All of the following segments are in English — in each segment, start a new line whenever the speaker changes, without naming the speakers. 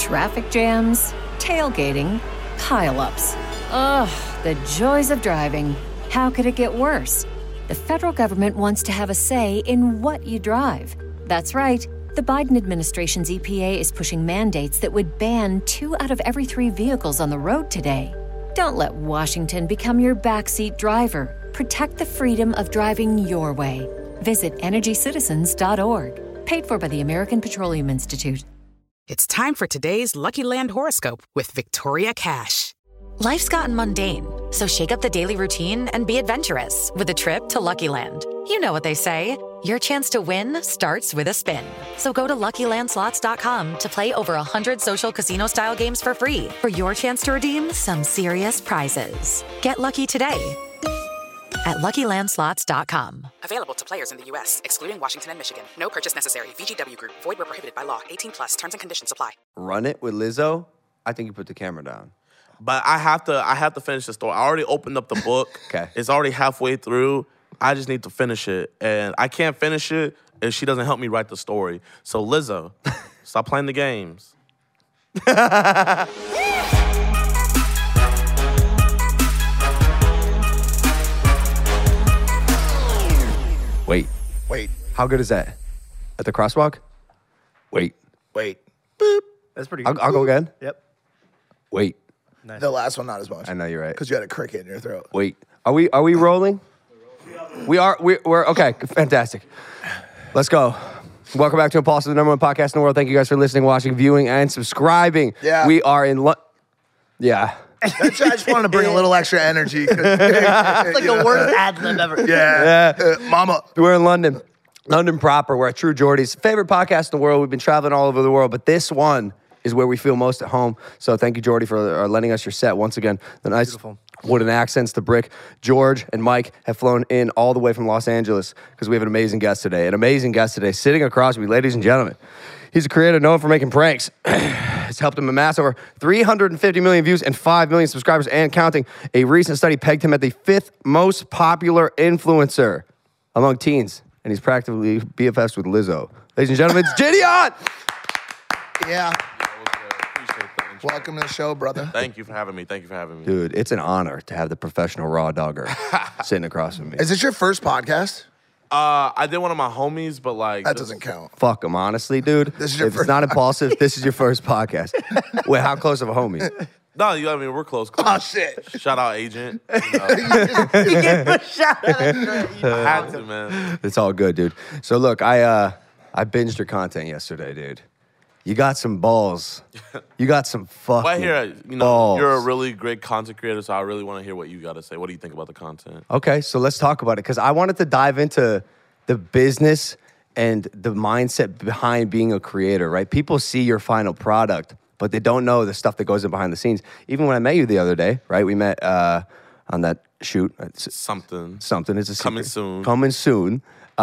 Traffic jams, tailgating, pile-ups. Ugh, the joys of driving. How could it get worse? The federal government wants to have a say in what you drive. That's right. The Biden administration's EPA is pushing mandates that would ban 2 out of every 3 vehicles on the road today. Don't let Washington become your backseat driver. Protect the freedom of driving your way. Visit EnergyCitizens.org. Paid for by the American Petroleum Institute.
It's time for today's Lucky Land horoscope with Victoria Cash.
Life's gotten mundane, so shake up the daily routine and be adventurous with a trip to Lucky Land. You know what they say. Your chance to win starts with a spin. So go to LuckyLandSlots.com to play over 100 social casino-style games for free for your chance to redeem some serious prizes. Get lucky today at LuckyLandSlots.com.
Available to players in the U.S., excluding Washington and Michigan. No purchase necessary. VGW Group. Void where prohibited by law. 18 plus. Terms and conditions apply.
Run It with Lizzo, I think you put the camera down.
But I have to finish the story. I already opened up the book.
Okay.
It's already halfway through. I just need to finish it. And I can't finish it if she doesn't help me write the story. So Lizzo, stop playing the games.
Wait. How good is that? At the crosswalk? Wait.
Boop. That's pretty good.
I'll go again.
Yep.
Wait.
Nice.
The last one, not as much.
I know you're right.
Because you had a cricket in your throat.
Wait. Are we rolling? We're okay. Fantastic. Let's go. Welcome back to Impulsive, the #1 podcast in the world. Thank you guys for listening, watching, viewing, and subscribing.
Yeah.
We are in Yeah.
I just wanted to bring a little extra energy.
It's like the worst ad-lib ever.
Yeah. Mama.
We're in London. London proper. We're at True Geordie's favorite podcast in the world. We've been traveling all over the world, but this one is where we feel most at home. So thank you, Geordie, for lending us your set once again. The nice wooden accents, the brick. George and Mike have flown in all the way from Los Angeles because we have an amazing guest today. An amazing guest today sitting across from me, ladies and gentlemen. He's a creator known for making pranks. It's helped him amass over 350 million views and 5 million subscribers and counting. A recent study pegged him at the 5th most popular influencer among teens. And he's practically BFFs with Lizzo. Ladies and gentlemen, it's Gideon!
Yeah.
Appreciate the intro.
Welcome to the show, brother.
Thank you for having me.
Dude, it's an honor to have the professional raw dogger sitting across from me.
Is this your first podcast?
I did one of my homies, but like...
That doesn't count.
Fuck him, honestly, dude.
This is your
if
first
it's not impulsive, this is your first podcast. Wait, how close of a homie?
No, I mean, we're close.
Oh, shit.
Shout out, agent. You know.
You gave a shout out.
I had to, man.
It's all good, dude. So look, I binged your content yesterday, dude. You got some balls. You got some fucking
Well, I hear,
balls.
you're a really great content creator, so I really want to hear what you got to say. What do you think about the content?
Okay, so let's talk about it because I wanted to dive into the business and the mindset behind being a creator, right? People see your final product, but they don't know the stuff that goes in behind the scenes. Even when I met you the other day, right? We met on that shoot.
Something.
It's a
Coming
secret.
soon.
Coming soon.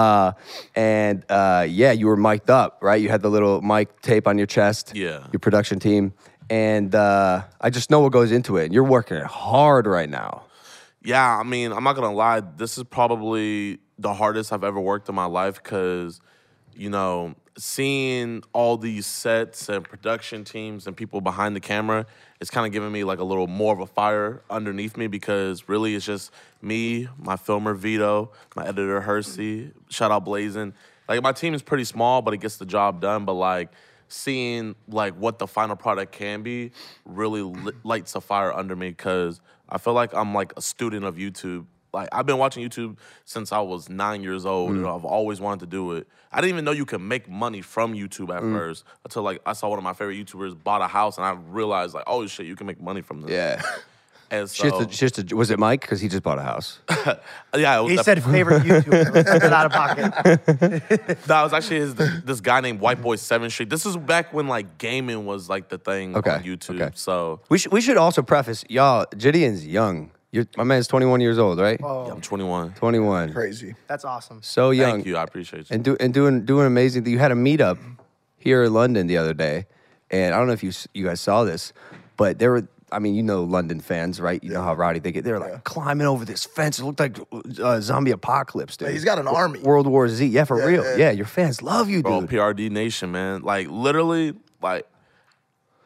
Yeah, you were mic'd up, right? You had the little mic tape on your chest.
Yeah.
Your production team. And I just know what goes into it. And you're working it hard right now.
Yeah, I mean, I'm not going to lie. This is probably the hardest I've ever worked in my life because, seeing all these sets and production teams and people behind the camera, it's kind of giving me like a little more of a fire underneath me because really it's just me, my filmer Vito, my editor Hersey, shout out Blazin'. Like my team is pretty small, but it gets the job done. But like seeing like what the final product can be really lights a fire under me because I feel like I'm like a student of YouTube. Like, I've been watching YouTube since I was 9 years old. And I've always wanted to do it. I didn't even know you could make money from YouTube at first until, like, I saw one of my favorite YouTubers bought a house, and I realized, like, oh, shit, you can make money from this.
Yeah.
And so...
Was it Mike? Because he just bought a house.
Yeah.
He said favorite YouTuber. That's out of pocket.
That was actually this guy named White Boy 7th Street. This is back when, like, gaming was, like, the thing on YouTube. Okay. So...
We should also preface, y'all, Gideon's young. My man's 21 years old, right?
Yeah, I'm 21.
21.
Crazy.
That's awesome.
So young.
Thank you. I appreciate you.
And doing amazing. You had a meetup here in London the other day, and I don't know if you guys saw this, but there were. I mean, London fans, right? You know how rowdy they get. They're like climbing over this fence. It looked like zombie apocalypse, dude.
He's got an army.
World War Z. Yeah, for real. Yeah, your fans love you, dude.
Bro, PRD Nation, man. Like, literally, like,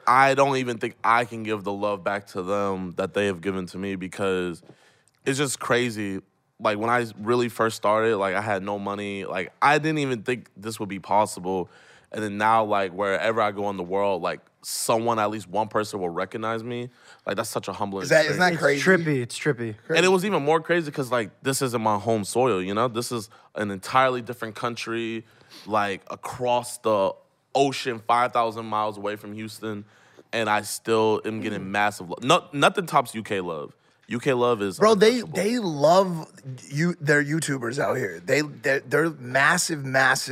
I don't even think I can give the love back to them that they have given to me because it's just crazy. Like, when I really first started, like, I had no money. Like, I didn't even think this would be possible. And then now, like, wherever I go in the world, like, someone, at least one person will recognize me. Like, that's such a humbling
Isn't
experience.
that crazy?
It's trippy.
And it was even more crazy because, like, this isn't my home soil, you know? This is an entirely different country, like, across the ocean, 5,000 miles away from Houston. And I still am getting massive love. Nothing tops UK love. UK love is
Bro,
untouchable.
they love their YouTubers out here. They're massive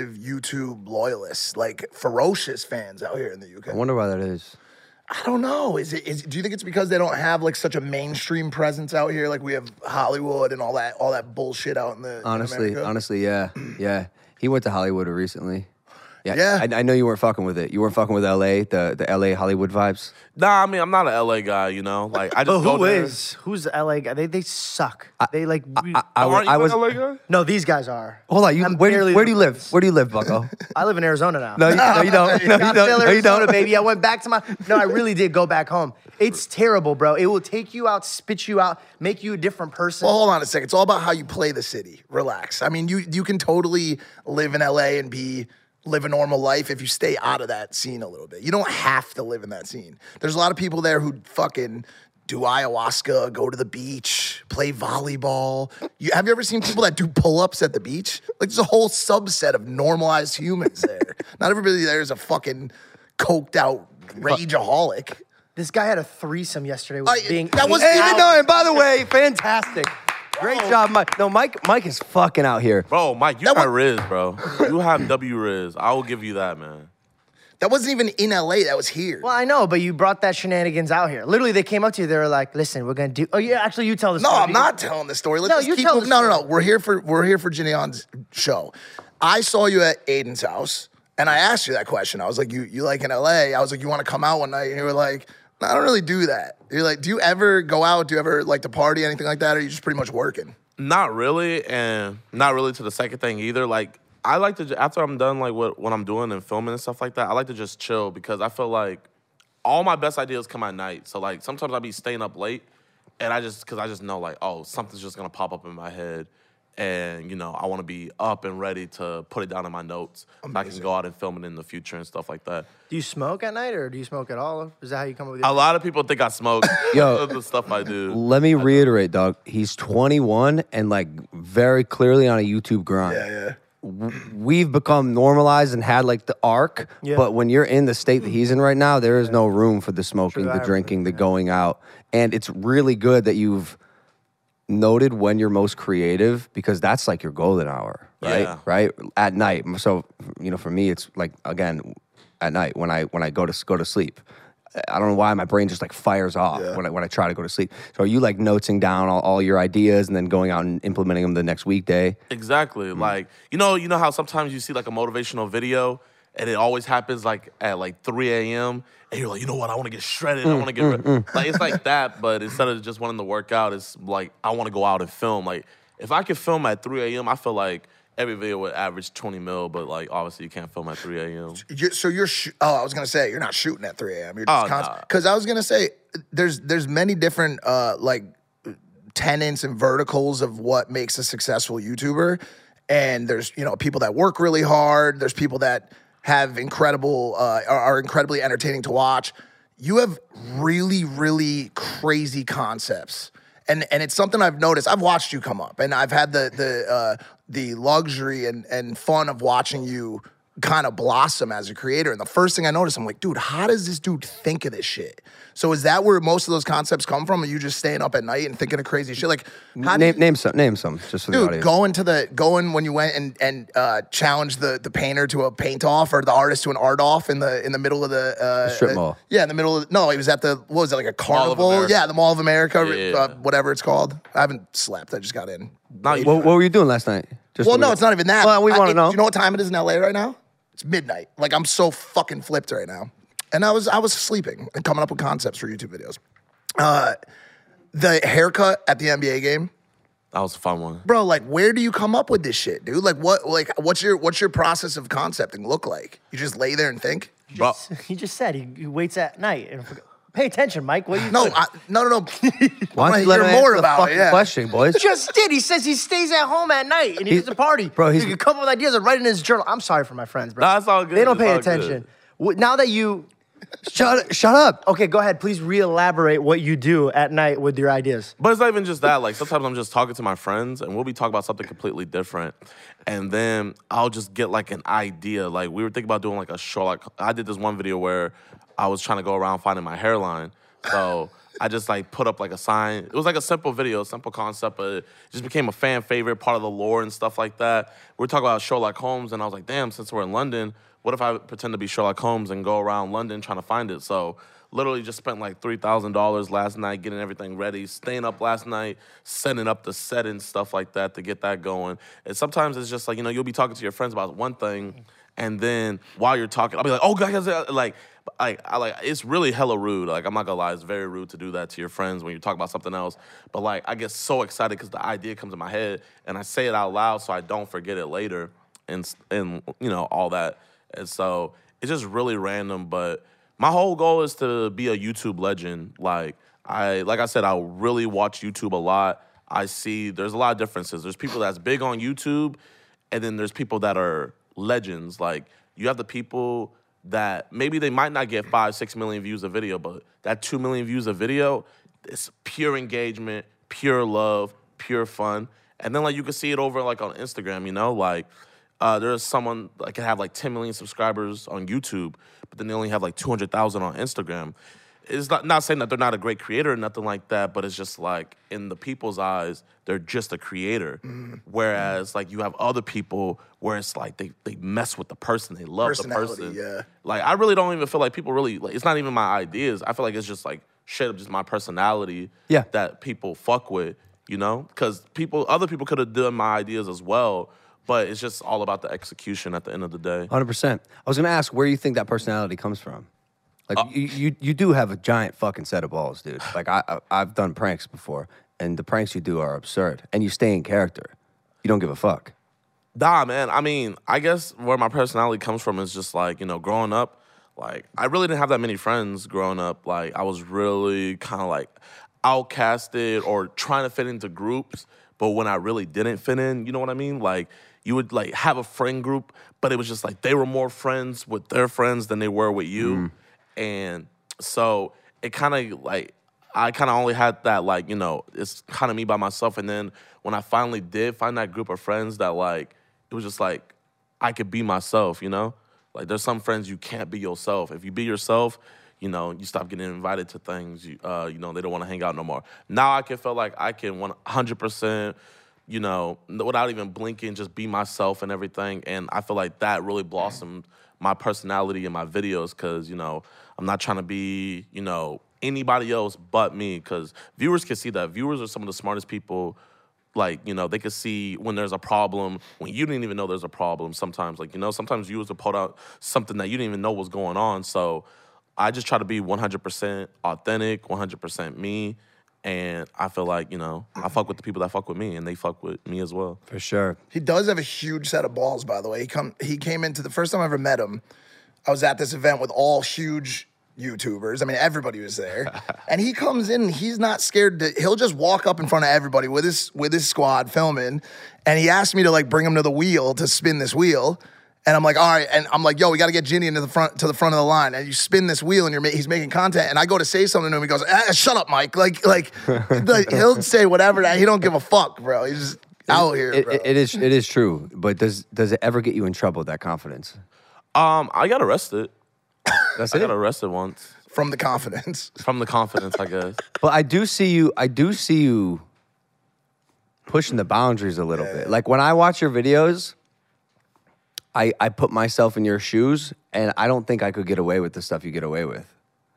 YouTube loyalists, like ferocious fans out here in the UK.
I wonder why that is.
I don't know. Do you think it's because they don't have like such a mainstream presence out here? Like we have Hollywood and all that bullshit out in the
Honestly, yeah. He went to Hollywood recently.
Yeah.
I know you weren't fucking with it. You weren't fucking with LA, the LA Hollywood vibes.
Nah, I mean, I'm not an LA guy, you know? Like, I just
But
go there.
who's the LA guy? They suck. They like.
Aren't you
I was.
an LA guy?
No, these guys are.
Hold on,
I'm
where
barely
do you
the
live?
first.
Where do you live, Bucko?
I live in Arizona now.
No, you don't. No, you
Scottsdale,
don't. No, you
Arizona,
don't.
baby. I went back to my. No, I really did go back home. It's terrible, bro. It will take you out, spit you out, make you a different person.
Well, hold on a second. It's all about how you play the city. Relax. I mean, you can totally live in LA and live a normal life if you stay out of that scene a little bit. You don't have to live in that scene. There's a lot of people there who fucking do ayahuasca, go to the beach, play volleyball. Have you ever seen people that do pull-ups at the beach? Like, there's a whole subset of normalized humans there. Not everybody there is a fucking coked out rageaholic.
This guy had a threesome yesterday with being.
that wasn't
out.
even-
No, and by the way, fantastic. Great job, Mike. No, Mike is fucking out here.
Bro, Mike, you
That
got Riz, bro. You have W Riz. I will give you that, man.
That wasn't even in LA. That was here.
Well, I know, but you brought that shenanigans out here. Literally, they came up to you. They were like, "Listen, we're gonna do." Oh, yeah, actually, you tell the
No,
story.
I'm not telling the story. Let's
No,
just
you
keep
tell
moving.
the
No.
story.
We're here for Ginny On's show. I saw you at Aiden's house, and I asked you that question. I was like, "You like in LA?" I was like, "You want to come out one night?" And you were like, "No, I don't really do that." You're like, "Do you ever go out? Do you ever like to party, anything like that? Or are you just pretty much working?"
Not really, and not really to the second thing either. Like, I like to, after I'm done, like, what I'm doing and filming and stuff like that, I like to just chill because I feel like all my best ideas come at night. So, like, sometimes I'll be staying up late, and I just know, like, oh, something's just gonna pop up in my head. And, you know, I want to be up and ready to put it down in my notes so I can go out and film it in the future and stuff like that.
Do you smoke at night, or do you smoke at all? Is that how you come up with
A
your...
lot of people think I smoke.
Yo.
The stuff I do.
Let me reiterate, dog. He's 21 and like very clearly on a YouTube grind.
Yeah.
We've become normalized and had like the arc,
Yeah.
but when you're in the state that he's in right now, there is no room for the smoking,
True,
the
I
drinking, the going out. And it's really good that you've noted when you're most creative because that's like your golden hour, right?
Yeah.
Right? At night. So, you know, for me, it's like, again, at night when I go to sleep. I don't know why my brain just like fires off when I try to go to sleep. So are you like noting down all your ideas and then going out and implementing them the next weekday?
Exactly. Like, you know how sometimes you see like a motivational video and it always happens like at like 3 a.m. and you're like, you know what, I want to get shredded. I want to get like it's like that, but instead of just wanting to work out, it's like I want to go out and film. Like if I could film at 3 a.m., I feel like every video would average 20 mil, but like obviously you can't film at 3 a.m.
I was gonna say you're not shooting at 3 a.m. You're just
nah.
because I was gonna say there's many different like tenets and verticals of what makes a successful YouTuber, and there's people that work really hard. There's people that have incredible are incredibly entertaining to watch. You have really, really crazy concepts. And it's something I've noticed. I've watched you come up, and I've had the luxury and fun of watching you kind of blossom as a creator. And the first thing I noticed, I'm like, dude, how does this dude think of this shit? So is that where most of those concepts come from? Are you just staying up at night and thinking of crazy shit? Like,
Name some, just for the
dude,
audience.
going when you went and challenged the painter to a paint off or the artist to an art off in the middle of the
strip mall.
Yeah, in the middle of no, he was at the what was it, like a carnival?
America.
Yeah, the Mall of America,
Yeah.
Whatever it's called. I haven't slept. I just got in.
Not
What were you doing last night? Just
Well,
so
no,
we-
it's not even that.
Well, we want to know.
Do you know what time it is in LA right now? It's midnight. Like I'm so fucking flipped right now. And I was sleeping and coming up with concepts for YouTube videos. The haircut at the NBA game,
That was a fun one.
bro. Like, where do you come up with this shit, dude? Like, what's your process of concepting look like? You just lay there and think?
He just said he waits at night. And pay attention, Mike. What are you
No,
doing?
no.
Why
I
don't you
want
let
to hear
him
more
answer the
about it.
fucking
Yeah.
question, boys?
He just did. He says he stays at home at night and he doesn't party.
Bro,
he can come up with ideas and write in his journal. I'm sorry for my friends, bro.
Nah, it's all good.
They don't
It's
pay
all
attention.
good.
Now that you,
Shut up.
okay, go ahead. Please re-elaborate what you do at night with your ideas.
But it's not even just that. Like, sometimes I'm just talking to my friends and we'll be talking about something completely different. And then I'll just get like an idea. Like, we were thinking about doing like a show. Like, I did this one video where I was trying to go around finding my hairline. So I just like put up like a sign. It was like a simple video, simple concept, but it just became a fan favorite, part of the lore and stuff like that. We were talking about Sherlock Holmes, and I was like, damn, since we're in London, what if I pretend to be Sherlock Holmes and go around London trying to find it? So literally just spent like $3,000 last night getting everything ready, staying up last night, setting up the set and stuff like that to get that going. And sometimes it's just like, you know, you'll be talking to your friends about one thing, and then while you're talking, I'll be like, oh, guys, like, it's really hella rude. Like, I'm not gonna lie, it's very rude to do that to your friends when you talk about something else. But like, I get so excited because the idea comes in my head, and I say it out loud so I don't forget it later, and you know, all that. And so it's just really random. But my whole goal is to be a YouTube legend. Like I said, I really watch YouTube a lot. I see there's a lot of differences. There's people that's big on YouTube, and then there's people that are legends. Like, you have the people that maybe they might not get 5-6 million views a video, but that 2 million views a video, it's pure engagement, pure love, pure fun. And then like you can see it over like on Instagram, you know, like there's someone that can have like 10 million subscribers on YouTube, but then they only have like 200,000 on Instagram. It's not saying that they're not a great creator or nothing like that, but it's just like in the people's eyes, they're just a creator. Whereas like you have other people where it's like they mess with the person, they love the person.
Yeah.
Like, I really don't even feel like people really, like, it's not even my ideas. I feel like it's just like straight up just my personality that people fuck with, you know? Because other people could have done my ideas as well, but it's just all about the execution at the end of the day.
100%. I was gonna ask where you think that personality comes from. Like, you do have a giant fucking set of balls, dude. Like, I've done pranks before, and the pranks you do are absurd. And you stay in character. You don't give a fuck.
Nah, man. I mean, I guess where my personality comes from is just like, you know, growing up, like, I really didn't have that many friends growing up. Like, I was really kind of like outcasted or trying to fit into groups, but when I really didn't fit in, you know what I mean? Like, you would like have a friend group, but it was just like they were more friends with their friends than they were with you. And so it kind of like, I kind of only had that, like, you know, it's kind of me by myself. And then when I finally did find that group of friends that, like, it was just like, I could be myself, you know? Like, there's some friends you can't be yourself. If you be yourself, you know, you stop getting invited to things, you know, they don't want to hang out no more. Now I can feel like I can 100%, you know, without even blinking, just be myself and everything. And I feel like that really blossomed my personality in my videos because, you know, I'm not trying to be, you know, anybody else but me because viewers can see that. Viewers are some of the smartest people. Like, you know, they can see when there's a problem, when you didn't even know there's a problem sometimes. Like, you know, sometimes viewers will put out something that you didn't even know was going on. So I just try to be 100% authentic, 100% me. And I feel like, you know, I fuck with the people that fuck with me, and they fuck with me as well.
For sure.
He does have a huge set of balls, by the way. He came into the first time I ever met him. I was at this event with all huge YouTubers. I mean, everybody was there. And he comes in, and he's not scared he'll just walk up in front of everybody with his squad filming. And he asked me to like bring him to the wheel to spin this wheel. And I'm like, all right. And I'm like, yo, we got to get Ginny to the front of the line. And you spin this wheel, and he's making content. And I go to say something to him. He goes, shut up, Mike. Like he'll say whatever. He don't give a fuck, bro. He's just out here, bro.
It is true. But does it ever get you in trouble, that confidence?
I got arrested.
That's
I
it?
got arrested once.
From the confidence.
From the confidence, I guess.
But I do see you pushing the boundaries a little bit. Like, when I watch your videos, I put myself in your shoes, and I don't think I could get away with the stuff you get away with.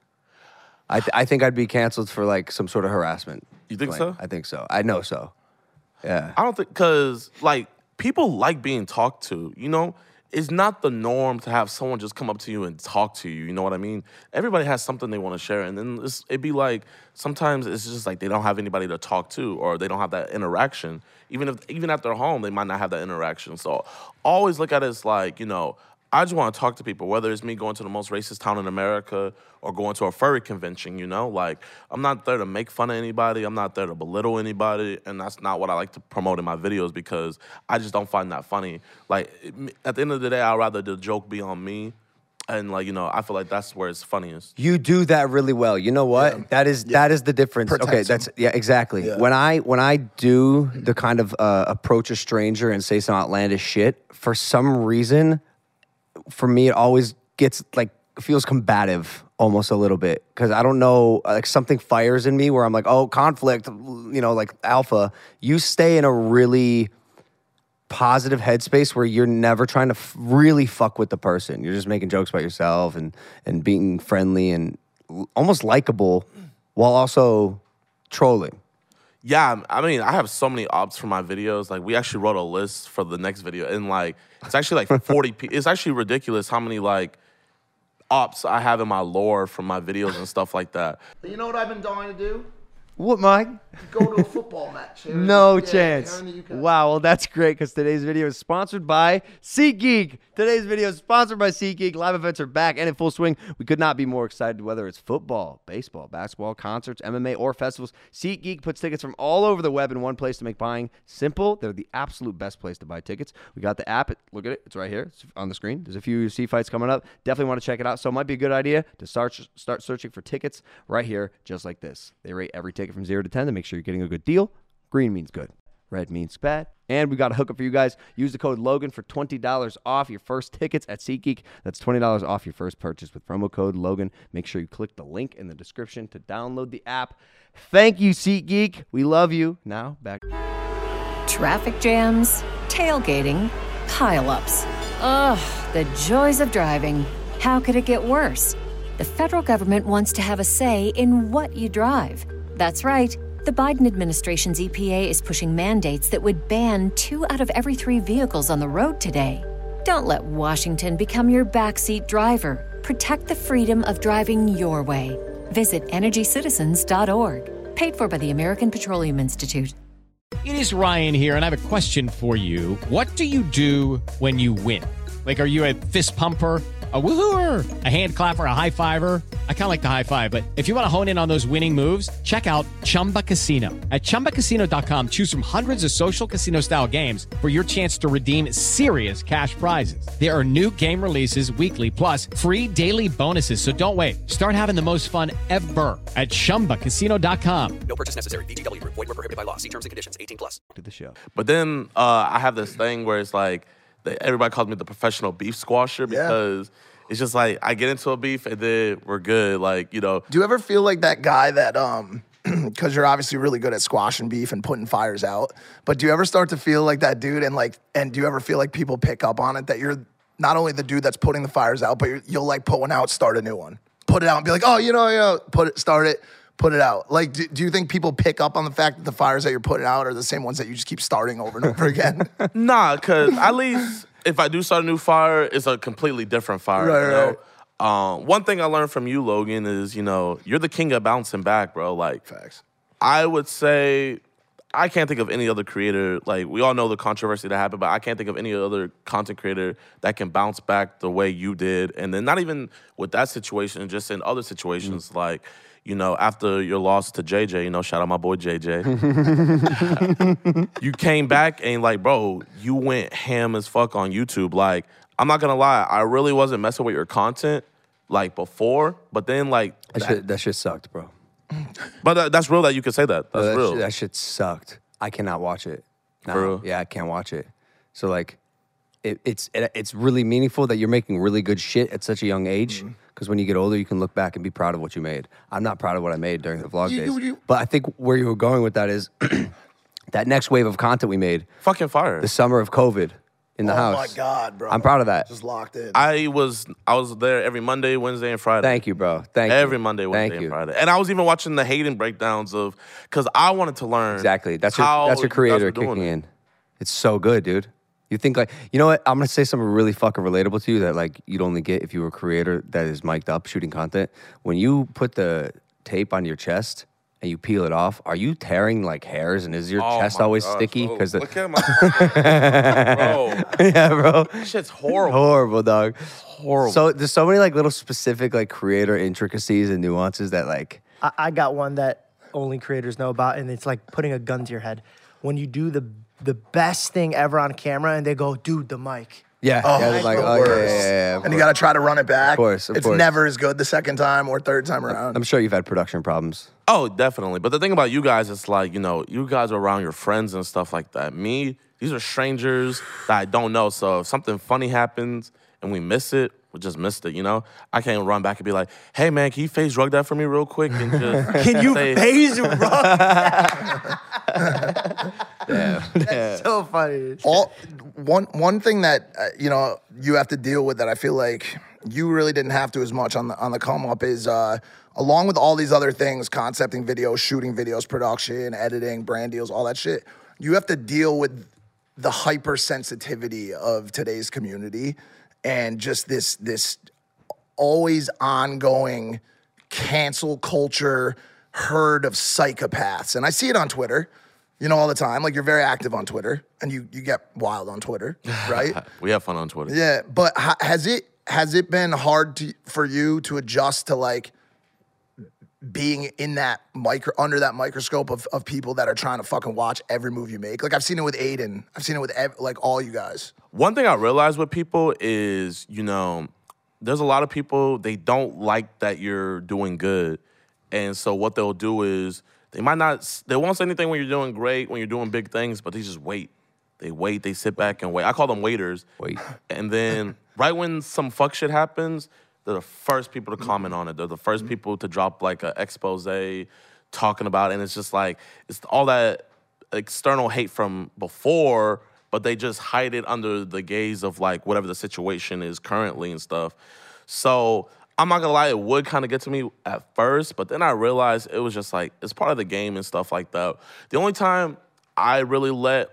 I think I'd be canceled for like some sort of harassment.
You think so?
I think so. I know so. Yeah.
I don't think, because, like, people like being talked to, you know? It's not the norm to have someone just come up to you and talk to you, you know what I mean? Everybody has something they want to share, and then it'd be like, sometimes it's just like they don't have anybody to talk to, or they don't have that interaction. Even at their home, they might not have that interaction. So always look at it as like, you know, I just want to talk to people, whether it's me going to the most racist town in America or going to a furry convention, you know? Like, I'm not there to make fun of anybody. I'm not there to belittle anybody. And that's not what I like to promote in my videos because I just don't find that funny. Like, at the end of the day, I'd rather the joke be on me. And, like, you know, I feel like that's where it's funniest.
You do that really well. You know what?
Yeah.
That is the difference.
Protects
okay,
him.
exactly.
Yeah.
When I do the kind of approach a stranger and say some outlandish shit, for some reason, for me, it always gets like feels combative almost a little bit because I don't know, like something fires in me where I'm like, oh, conflict, you know, like alpha. You stay in a really positive headspace where you're never trying to really fuck with the person. You're just making jokes about yourself and being friendly and almost likable while also trolling.
Yeah, I mean, I have so many ops for my videos. Like, we actually wrote a list for the next video, and like, it's actually like 40. It's actually ridiculous how many like ops I have in my lore from my videos and stuff like that.
You know what I've been dying to do?
What, Mike?
Go to a football match.
No
Yeah,
chance.
here in the UK.
Wow, well, that's great because today's video is sponsored by SeatGeek. Today's video is sponsored by SeatGeek. Live events are back and in full swing. We could not be more excited, whether it's football, baseball, basketball, concerts, MMA, or festivals. SeatGeek puts tickets from all over the web in one place to make buying simple. They're the absolute best place to buy tickets. We got the app. Look at it. It's right here. It's on the screen. There's a few UFC fights coming up. Definitely want to check it out. So it might be a good idea to start searching for tickets right here, just like this. They rate every ticket from 0 to 10 to make sure you're getting a good deal. Green means good. Red means bad. And we got a hookup for you guys. Use the code Logan for $20 off your first tickets at SeatGeek. That's $20 off your first purchase with promo code Logan. Make sure you click the link in the description to download the app. Thank you, SeatGeek. We love you. Now, back.
Traffic jams, tailgating, pileups. Ugh, the joys of driving. How could it get worse? The federal government wants to have a say in what you drive. That's right. The Biden administration's EPA is pushing mandates that would ban 2 out of every 3 vehicles on the road today. Don't let Washington become your backseat driver. Protect the freedom of driving your way. Visit EnergyCitizens.org. Paid for by the American Petroleum Institute.
It is Ryan here, and I have a question for you. What do you do when you win? Like, are you a fist pumper? A woohooer, a hand clapper, a high fiver. I kind of like the high five, but if you want to hone in on those winning moves, check out Chumba Casino. At ChumbaCasino.com, choose from hundreds of social casino style games for your chance to redeem serious cash prizes. There are new game releases weekly, plus free daily bonuses. So don't wait. Start having the most fun ever at ChumbaCasino.com.
No purchase necessary. VGW Group. Void where prohibited by law. See terms and conditions. 18+.
To the show.
But then I have this thing where it's like, everybody calls me the professional beef squasher because it's just like I get into a beef and then we're good. Like, you know.
Do you ever feel like that guy that, because you're obviously really good at squashing beef and putting fires out, but do you ever start to feel like that dude and do you ever feel like people pick up on it that you're not only the dude that's putting the fires out, but you'll like put one out, start a new one, put it out and be like, oh, start it, put it out. Like, do you think people pick up on the fact that the fires that you're putting out are the same ones that you just keep starting over and over again?
Nah, because at least if I do start a new fire, it's a completely different fire,
Right.
One thing I learned from you, Logan, is, you know, you're the king of bouncing back, bro. Like,
Facts.
I would say I can't think of any other creator. Like, we all know the controversy that happened, but I can't think of any other content creator that can bounce back the way you did. And then not even with that situation, just in other situations, like, you know, after your loss to JJ, you know, shout out my boy JJ. You came back and, like, bro, you went ham as fuck on YouTube. Like, I'm not gonna lie, I really wasn't messing with your content, like, before, but then, like...
That shit sucked, bro.
But that's real that you could say that. That's real.
That shit sucked. I cannot watch it. No.
For real?
Yeah, I can't watch it. So, like, it's really meaningful that you're making really good shit at such a young age. Because when you get older, you can look back and be proud of what you made. I'm not proud of what I made during the vlog days. But I think where you were going with that is that next wave of content we made.
Fucking fire.
The summer of COVID in the house.
Oh, my God, bro.
I'm proud of that.
Just locked in.
I was there every Monday, Wednesday, and Friday.
Thank you, bro. Thank you.
Every Monday, Wednesday, and Friday. And I was even watching the Hayden breakdowns of, because I wanted to learn.
Exactly. That's your creator kicking in. It's so good, dude. You think like, you know what? I'm going to say something really fucking relatable to you that like you'd only get if you were a creator that is mic'd up shooting content. When you put the tape on your chest and you peel it off, are you tearing like hairs? And is your chest
my
always
gosh,
sticky?
bro.
Because
Look at my bro.
yeah, bro.
This shit's horrible.
Horrible, dog.
Horrible.
So there's so many like little specific like creator intricacies and nuances that like.
I got one that only creators know about, and it's like putting a gun to your head. When you do the best thing ever on camera, and they go, dude, the mic.
Yeah,
Oh,
yeah,
that's
like,
the
oh,
worst.
yeah,
And you got to try to run it back.
Of course.
It's never as good the second time or third time around.
I'm sure you've had production problems.
Oh, definitely. But the thing about you guys is like, you know, you guys are around your friends and stuff like that. Me, these are strangers that I don't know. So if something funny happens and we miss it, we just missed it, you know? I can't run back and be like, hey, man, can you phase drug that for me real quick? And just
Can you
say,
phase drug?
Yeah.
So funny.
One thing that you know you have to deal with that I feel like you really didn't have to as much on the come up is along with all these other things, concepting videos, shooting videos, production, editing, brand deals, all that shit. You have to deal with the hypersensitivity of today's community and just this always ongoing cancel culture herd of psychopaths. And I see it on Twitter. You know, all the time. Like, you're very active on Twitter, and you get wild on Twitter, right?
We have fun on Twitter.
Yeah, but has it been hard for you to adjust to, like, being in that under that microscope of people that are trying to fucking watch every move you make? Like, I've seen it with Aiden. I've seen it with, like, all you guys.
One thing I realize with people is, you know, there's a lot of people, they don't like that you're doing good. And so what they'll do is, they won't say anything when you're doing great, when you're doing big things, but they just wait. They wait, they sit back and wait. I call them waiters.
Wait.
And then right when some fuck shit happens, they're the first people to comment on it. They're the first people to drop like an expose talking about it. And it's just like, it's all that external hate from before, but they just hide it under the gaze of like whatever the situation is currently and stuff. So I'm not gonna lie, it would kind of get to me at first, but then I realized it was just like, it's part of the game and stuff like that. The only time I really let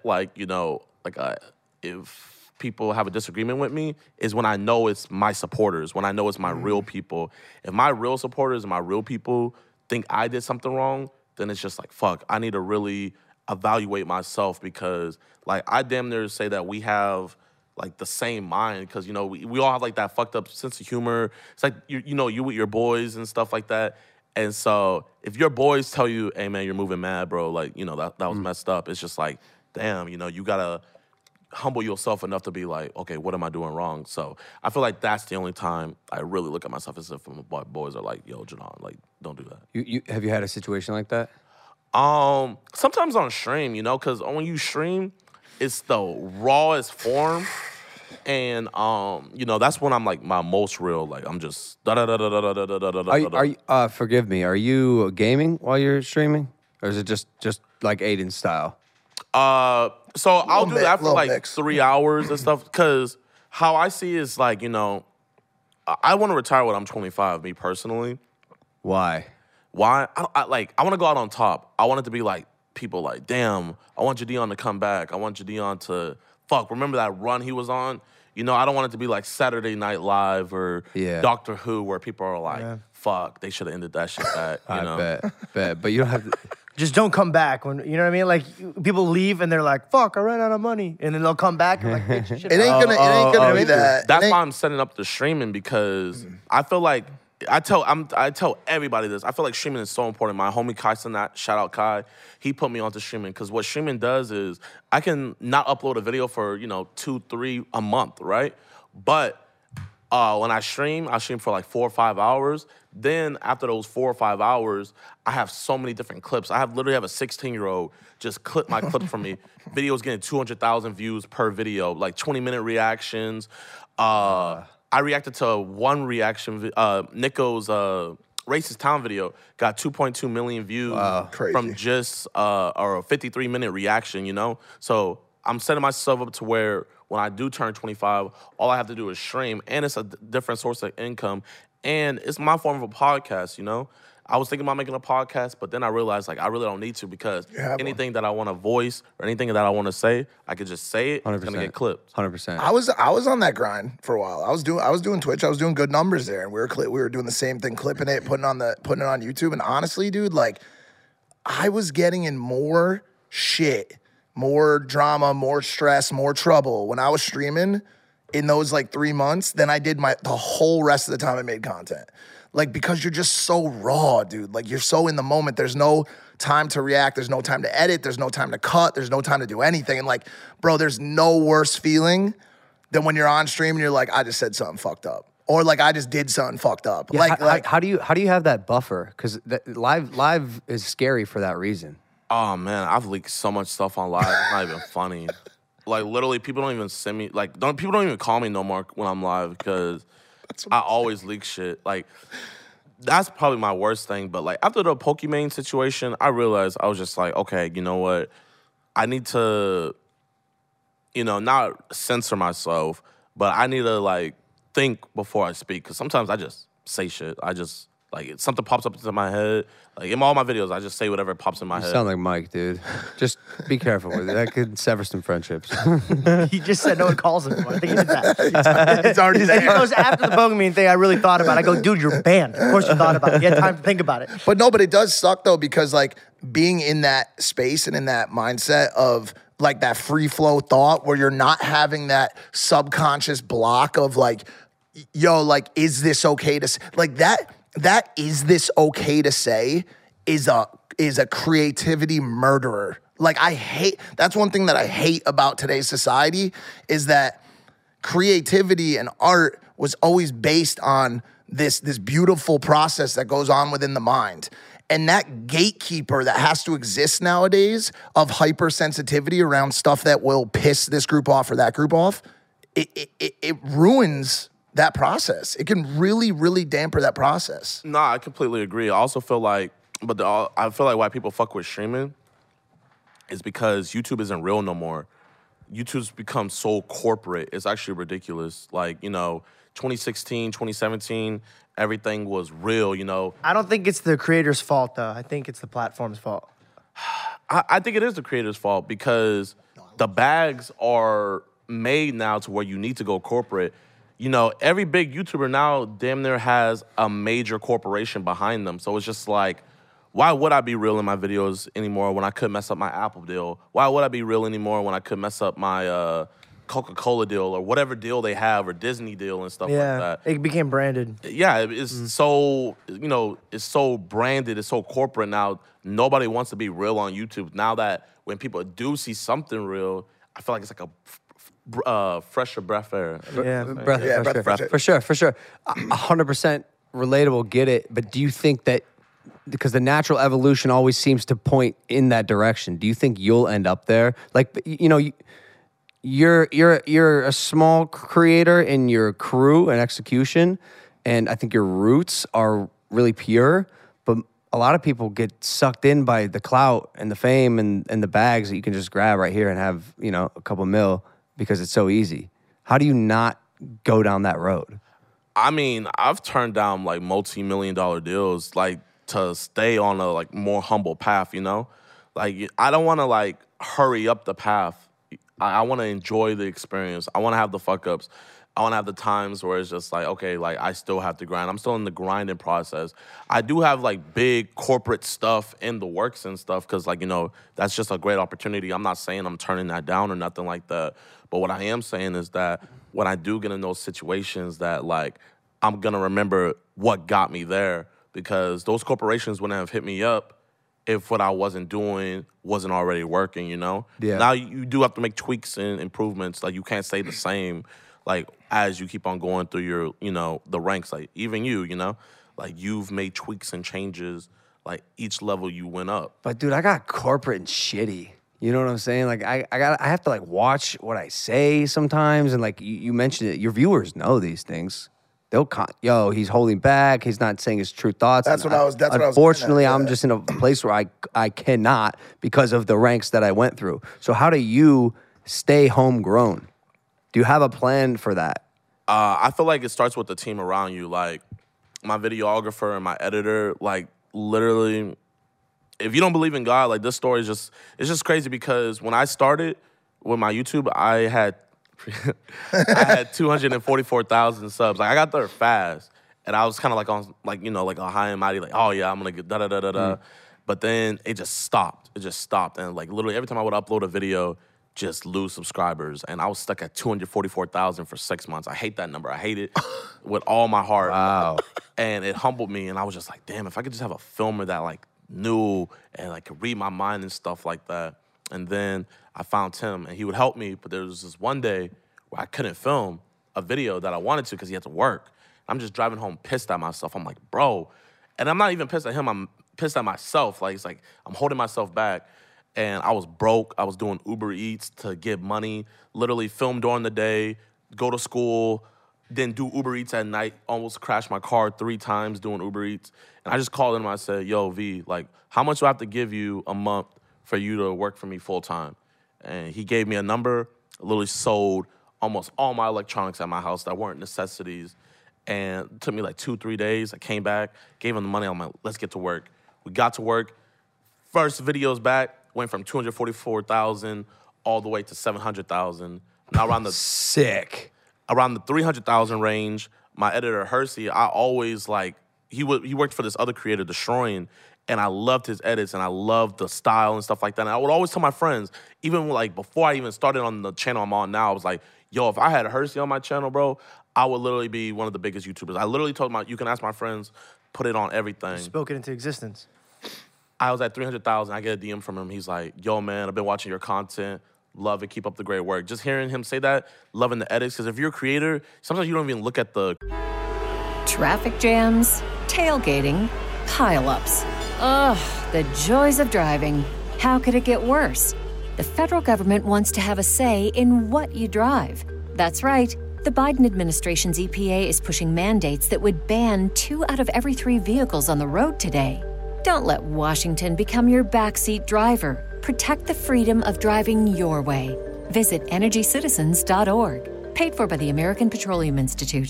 if people have a disagreement with me is when I know it's my supporters, when I know it's my real people. If my real supporters and my real people think I did something wrong, then it's just like, fuck, I need to really evaluate myself because like I damn near say that we have like the same mind because, you know, we all have like that fucked up sense of humor. It's like, you with your boys and stuff like that. And so if your boys tell you, hey, man, you're moving mad, bro, like, you know, that was messed up. It's just like, damn, you know, you got to humble yourself enough to be like, okay, what am I doing wrong? So I feel like that's the only time I really look at myself as if my boys are like, yo, Janon, like, don't do that.
Have you had a situation like that?
Sometimes on stream, you know, because when you stream, it's the rawest form. And, you know, that's when I'm like my most real, like I'm just da-da-da-da-da-da-da-da-da.
Forgive me, are you gaming while you're streaming? Or is it just like Aiden style?
So I'll do that for like
mix.
3 hours and stuff. Because how I see is like, you know, I want to retire when I'm 25, me personally.
Why?
Why? I want to go out on top. I want it to be like people like, damn, I want Jadion to come back. I want Jadion to, remember that run he was on? You know, I don't want it to be like Saturday Night Live or Doctor Who where people are like, fuck, they should have ended that shit back. You know?
bet. But you don't have to.
Just don't come back. When you know what I mean? Like people leave and they're like, "Fuck, I ran out of money," and then they'll come back and like, "Bitch, shit."
It ain't gonna be that.
That's why I'm setting up the streaming because I feel like I tell everybody this. I feel like streaming is so important. My homie Kai Sinat, shout out Kai, he put me onto streaming because what streaming does is I can not upload a video for 2-3 a month, right? But when I stream for like 4 or 5 hours. Then after those 4 or 5 hours, I have so many different clips. I literally have a 16-year-old just clip my clips from me. Videos getting 200,000 views per video, like 20-minute reactions. I reacted to one reaction, Nico's Racist Town video got 2.2 million views from just a 53-minute reaction, you know? So I'm setting myself up to where when I do turn 25, all I have to do is stream, and it's a different source of income, and it's my form of a podcast, you know? I was thinking about making a podcast, but then I realized, like, I really don't need to because anything that I want to voice or anything that I want to say, I could just say it. 100%. It's going to get clipped.
100%.
I was on that grind for a while. I was doing Twitch. I was doing good numbers there, and we were doing the same thing, clipping it, putting it on YouTube. And honestly, dude, like, I was getting in more shit, more drama, more stress, more trouble when I was streaming in those like 3 months than I did the whole rest of the time I made content. Like, because you're just so raw, dude. Like, you're so in the moment. There's no time to react. There's no time to edit. There's no time to cut. There's no time to do anything. And like, bro, there's no worse feeling than when you're on stream and you're like, I just said something fucked up. Or like, I just did something fucked up.
Yeah, how do you have that buffer? Because live is scary for that reason.
Oh, man, I've leaked so much stuff on live. It's not even funny. Like, literally, people don't even send me, like, people don't even call me no more when I'm live because I always leak shit. Like, that's probably my worst thing. But, like, after the Pokimane situation, I realized I was just like, okay, you know what? I need to, you know, not censor myself, but I need to, like, think before I speak. Because sometimes I just say shit. I just, like, something pops up into my head. Like, in all my videos, I just say whatever pops in my head.
You sound like Mike, dude. Just be careful with it. That could sever some friendships.
He just said no one calls him anymore. I think he did that.
It's already there.
He goes, after the Pokemon thing, I really thought about it. I go, dude, you're banned. Of course you thought about it. You had time to think about it.
But no, but it does suck though, because like being in that space and in that mindset of like that free flow thought where you're not having that subconscious block of like, yo, like, is this okay to say? Like that is this okay to say is a creativity murderer. Like that's one thing that I hate about today's society is that creativity and art was always based on this beautiful process that goes on within the mind. And that gatekeeper that has to exist nowadays of hypersensitivity around stuff that will piss this group off or that group off, it ruins that process. It can really, really damper that process.
No, I completely agree. I also feel like, I feel like why people fuck with streaming is because YouTube isn't real no more. YouTube's become so corporate. It's actually ridiculous. Like, you know, 2016, 2017, everything was real, you know.
I don't think it's the creator's fault, though. I think it's the platform's fault.
I think it is the creator's fault because the bags are made now to where you need to go corporate. You know, every big YouTuber now damn near has a major corporation behind them. So it's just like, why would I be real in my videos anymore when I could mess up my Apple deal? Why would I be real anymore when I could mess up my Coca-Cola deal or whatever deal they have or Disney deal and stuff like that?
It became branded.
Yeah, it's so, you know, it's so branded, it's so corporate now. Nobody wants to be real on YouTube. Now that when people do see something real, I feel like it's like a fresher breath air.
For sure. 100% relatable, get it. But do you think that, because the natural evolution always seems to point in that direction, do you think you'll end up there? Like, you know, you're a small creator in your crew and execution, and I think your roots are really pure, but a lot of people get sucked in by the clout and the fame and the bags that you can just grab right here and have, you know, a couple mil because it's so easy. How do you not go down that road?
I mean, I've turned down like multi-million-dollar deals, like to stay on a like more humble path, you know? Like, I don't want to like hurry up the path. I want to enjoy the experience. I want to have the fuck-ups. I want to have the times where it's just like, okay, like I still have to grind. I'm still in the grinding process. I do have like big corporate stuff in the works and stuff because like, you know, that's just a great opportunity. I'm not saying I'm turning that down or nothing like that. But what I am saying is that when I do get in those situations that like, I'm going to remember what got me there because those corporations wouldn't have hit me up if what I wasn't doing wasn't already working, you know?
Yeah.
Now you do have to make tweaks and improvements. Like you can't stay the same, like as you keep on going through your, you know, the ranks. Like even you know, like you've made tweaks and changes, like each level you went up.
But dude, I got corporate and shitty. You know what I'm saying? Like I have to like watch what I say sometimes, and like you mentioned it, your viewers know these things. They'll he's holding back. He's not saying his true thoughts.
That's what I was.
Unfortunately, I'm just in a place where I cannot because of the ranks that I went through. So how do you stay homegrown? Do you have a plan for that?
I feel like it starts with the team around you. Like my videographer and my editor. Like literally, if you don't believe in God, like this story is it's just crazy because when I started with my YouTube, I had 244,000 subs. Like I got there fast, and I was kind of like on like, you know, like a high and mighty, like, oh yeah, I'm gonna get da da da da da. But then it just stopped. It just stopped. And like literally every time I would upload a video, just lose subscribers. And I was stuck at 244,000 for 6 months. I hate that number. I hate it with all my heart.
Wow.
And it humbled me. And I was just like, damn, if I could just have a filmer that like knew and like could read my mind and stuff like that. And then I found Tim and he would help me. But there was this one day where I couldn't film a video that I wanted to because he had to work. I'm just driving home pissed at myself. I'm like, bro. And I'm not even pissed at him. I'm pissed at myself. Like, it's like I'm holding myself back. And I was broke. I was doing Uber Eats to get money, literally film during the day, go to school, then do Uber Eats at night, almost crashed my car 3 times doing Uber Eats. And I just called him and I said, yo, V, like, how much do I have to give you a month for you to work for me full time? And he gave me a number, literally sold almost all my electronics at my house that weren't necessities. And it took me like 2-3 days. I came back, gave him the money. I'm like, let's get to work. We got to work. First videos back, went from 244,000 all the way to 700,000. Now around the
Sick.
Around the 300,000 range. My editor Hersey, I always like he worked for this other creator, Destroying, and I loved his edits and I loved the style and stuff like that. And I would always tell my friends, even like before I even started on the channel I'm on now, I was like, yo, if I had Hersey on my channel, bro, I would literally be one of the biggest YouTubers. I literally told you can ask my friends, put it on everything.
Spoke it into existence.
I was at 300,000. I get a DM from him. He's like, yo, man, I've been watching your content. Love it. Keep up the great work. Just hearing him say that, loving the edits. Because if you're a creator, sometimes you don't even look at the...
Traffic jams, tailgating, pileups. Ugh, the joys of driving. How could it get worse? The federal government wants to have a say in what you drive. That's right. The Biden administration's EPA is pushing mandates that would ban 2 out of every 3 vehicles on the road today. Don't let Washington become your backseat driver. Protect the freedom of driving your way. Visit EnergyCitizens.org. Paid for by the American Petroleum Institute.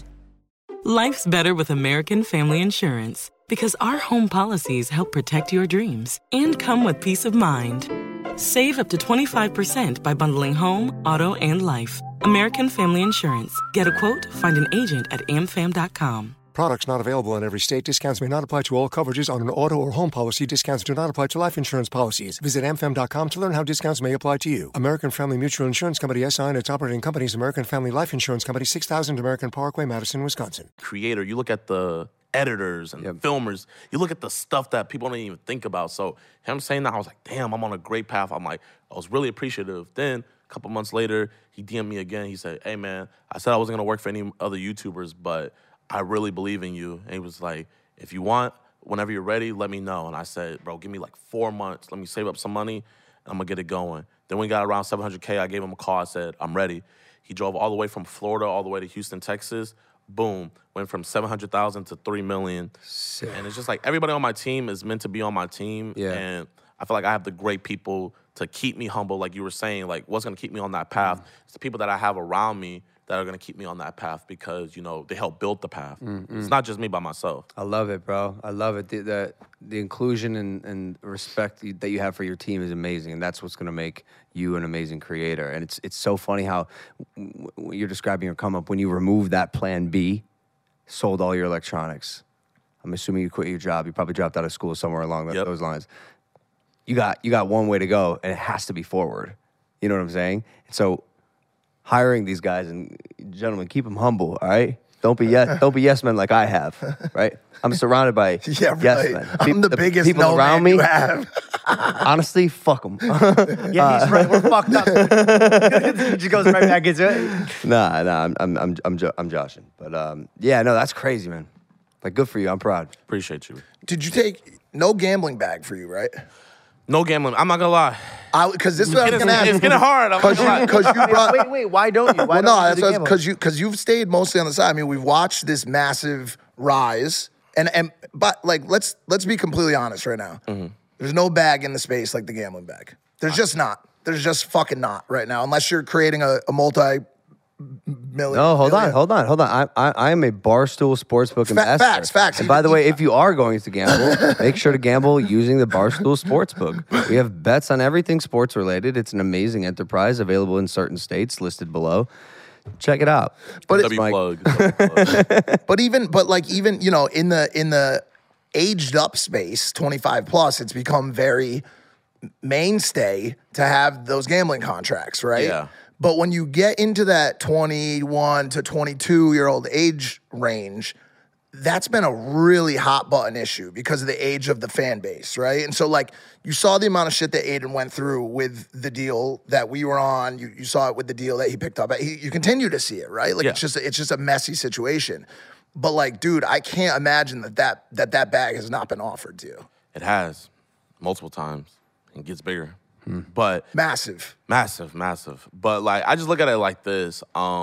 Life's better with American Family Insurance because our home policies help protect your dreams and come with peace of mind. Save up to 25% by bundling home, auto, and life. American Family Insurance. Get a quote, find an agent at amfam.com.
Products not available in every state. Discounts may not apply to all coverages on an auto or home policy. Discounts do not apply to life insurance policies. Visit amfam.com to learn how discounts may apply to you. American Family Mutual Insurance Company, SI, and its operating companies, American Family Life Insurance Company, 6000 American Parkway, Madison, Wisconsin.
Creator, you look at the editors and filmers, you look at the stuff that people don't even think about. So him saying that, I was like, damn, I'm on a great path. I'm like, I was really appreciative. Then a couple months later, he DM'd me again. He said, hey, man, I said I wasn't going to work for any other YouTubers, but I really believe in you. And he was like, if you want, whenever you're ready, let me know. And I said, bro, give me like 4 months. Let me save up some money, and I'm going to get it going. Then when we got around 700K, I gave him a call. I said, I'm ready. He drove all the way from Florida all the way to Houston, Texas. Boom. Went from 700,000 to 3 million. Sick. And it's just like everybody on my team is meant to be on my team. Yeah. And I feel like I have the great people to keep me humble, like you were saying, like what's going to keep me on that path. It's the people that I have around me that are going to keep me on that path because, you know, they help build the path. It's not just me by myself.
I love it, bro. I love it. The inclusion and respect that you have for your team is amazing, and that's what's going to make you an amazing creator. And it's so funny how you're describing your come up when you removed that plan B, sold all your electronics. I'm assuming you quit your job. You probably dropped out of school somewhere along those lines. You got one way to go, and it has to be forward. You know what I'm saying? And so hiring these guys, and gentlemen, keep them humble, all right? Don't be yes men like I have, right? I'm surrounded by yes men.
I'm the biggest
people
no
around
man
me.
you have.
Honestly, fuck them.
Yeah, he's right. We're fucked up. He just goes right back into it.
Nah. I'm joshing, but yeah, no, that's crazy, man. Like, good for you. I'm proud.
Appreciate you.
Did you take no gambling bag for you, right?
No gambling. I'm not gonna lie.
Because this is what I was gonna ask.
It's getting hard.
Because you brought.
Wait. Why don't you? Why
Well, no,
don't you
that's because you've stayed mostly on the side. I mean, we've watched this massive rise, but like let's be completely honest right now. There's no bag in the space like the gambling bag. There's just not. There's just fucking not right now, unless you're creating a multi-million.
No, hold on. I am a Barstool Sportsbook investor.
Facts.
And by the way, if you are going to gamble, make sure to gamble using the Barstool Sportsbook. We have bets on everything sports related. It's an amazing enterprise available in certain states listed below. Check it out.
But even you know in the aged up space, 25 plus, it's become very mainstay to have those gambling contracts, right?
Yeah.
But when you get into that 21 to 22-year-old age range, that's been a really hot button issue because of the age of the fan base, right? And so, like, you saw the amount of shit that Aiden went through with the deal that we were on. You saw it with the deal that he picked up. You continue to see it, right? Like, it's just a messy situation. But, like, dude, I can't imagine that bag has not been offered to you.
It has multiple times. It gets bigger. But
massive.
But, like, I just look at it like this.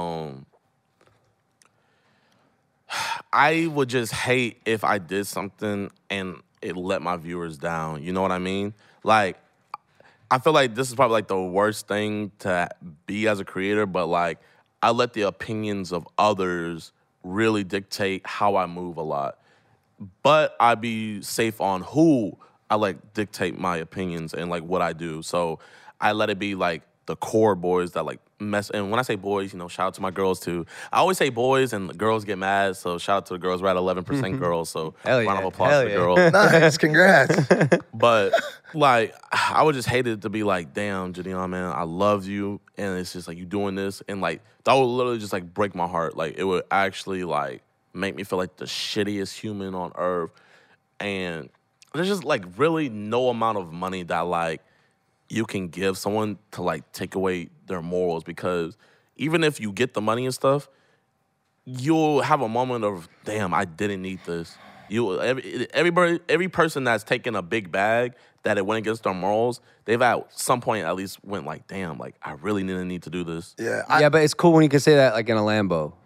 I would just hate if I did something and it let my viewers down. You know what I mean? Like, I feel like this is probably like the worst thing to be as a creator, but like, I let the opinions of others really dictate how I move a lot. But I be safe on who I like dictate my opinions and like what I do. So I let it be like the core boys that like mess. And when I say boys, you know, shout out to my girls too. I always say boys and the girls get mad. So shout out to the girls. We're at 11% girls. So round of applause to the girls.
Nice, congrats.
But like, I would just hate it to be like, damn, Gideon, man, I love you. And it's just like, you doing this. And like, that would literally just like break my heart. Like, it would actually like make me feel like the shittiest human on earth. And there's just like really no amount of money that like you can give someone to like take away their morals, because even if you get the money and stuff, you'll have a moment of, damn, I didn't need this. Every person that's taken a big bag that it went against their morals, they've at some point at least went like, damn, like I really didn't need to do this.
Yeah, but it's cool when you can say that like in a Lambo.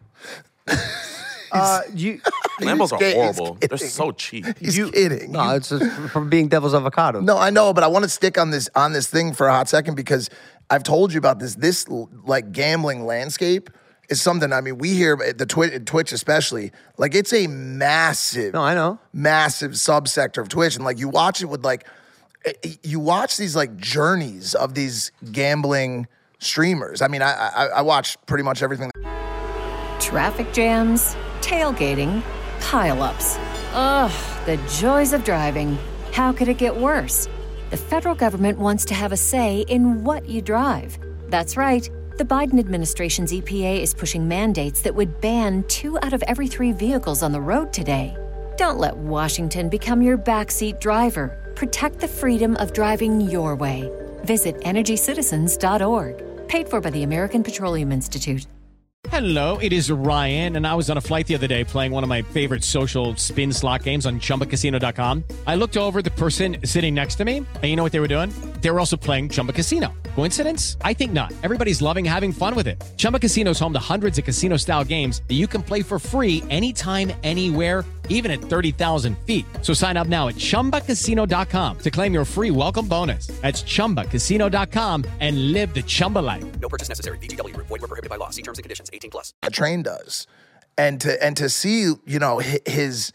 Lambos are horrible. They're so cheap.
He's kidding.
No, it's just from being devil's avocado.
No, I know, but I want to stick on this thing for a hot second because I've told you about this. This like gambling landscape is something. I mean, we hear the Twitch especially. Like, it's a massive.
No, I know.
Massive subsector of Twitch, and like you watch it with like, you watch these like journeys of these gambling streamers. I mean, I watch pretty much everything.
Traffic jams, tailgating, pileups. Ugh, the joys of driving. How could it get worse? The federal government wants to have a say in what you drive. That's right. The Biden administration's EPA is pushing mandates that would ban 2 out of every 3 vehicles on the road today. Don't let Washington become your backseat driver. Protect the freedom of driving your way. Visit EnergyCitizens.org. Paid for by the American Petroleum Institute.
Hello, it is Ryan, and I was on a flight the other day playing one of my favorite social spin slot games on ChumbaCasino.com. I looked over at the person sitting next to me, and you know what they were doing? They were also playing Chumba Casino. Coincidence? I think not. Everybody's loving having fun with it. Chumba Casino is home to hundreds of casino-style games that you can play for free anytime, anywhere, even at 30,000 feet. So sign up now at ChumbaCasino.com to claim your free welcome bonus. That's ChumbaCasino.com and live the Chumba life.
No purchase necessary. VGW. Void where prohibited by law. See terms and conditions. 18+.
A train does, and to see, you know, his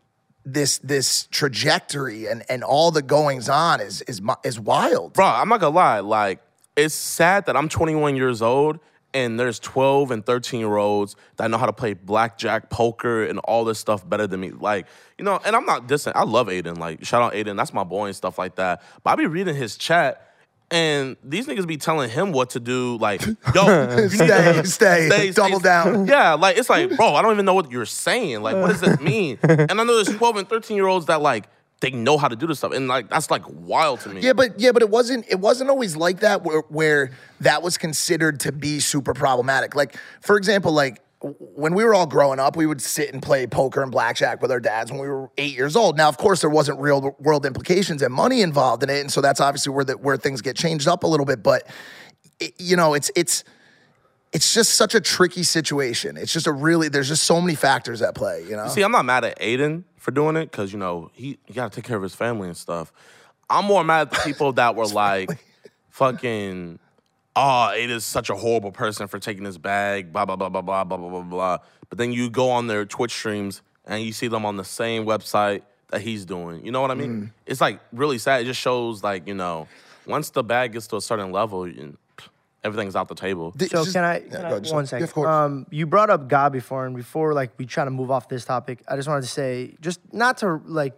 this trajectory and all the goings on is wild.
Bro, I'm not gonna lie. Like, it's sad that I'm 21 years old and there's 12 and 13-year-olds that know how to play blackjack, poker, and all this stuff better than me. Like, you know, and I'm not dissing. I love Aiden. Like, shout out Aiden. That's my boy and stuff like that. But I be reading his chat, and these niggas be telling him what to do. Like, yo,
stay, double down.
Yeah, like, it's like, bro, I don't even know what you're saying. Like, what does this mean? And I know there's 12 and 13-year-olds that, like, they know how to do this stuff. And, like, that's, like, wild to me.
Yeah, but it wasn't always like that where that was considered to be super problematic. Like, for example, like, when we were all growing up, we would sit and play poker and blackjack with our dads when we were 8 years old. Now, of course, there wasn't real world implications and money involved in it, and so that's obviously where things get changed up a little bit. But you know, it's just such a tricky situation. It's just there's just so many factors at play. You know.
See, I'm not mad at Aiden for doing it because, you know, he got to take care of his family and stuff. I'm more mad at the people that were like, fucking, oh, Aiden's such a horrible person for taking his bag, blah, blah, blah, blah, blah, blah, blah, blah, blah. But then you go on their Twitch streams and you see them on the same website that he's doing. You know what I mean? It's, like, really sad. It just shows, like, you know, once the bag gets to a certain level, everything's out the table.
So can I one second? Yeah, of course. You brought up God before, and before like we try to move off this topic, I just wanted to say, just not to like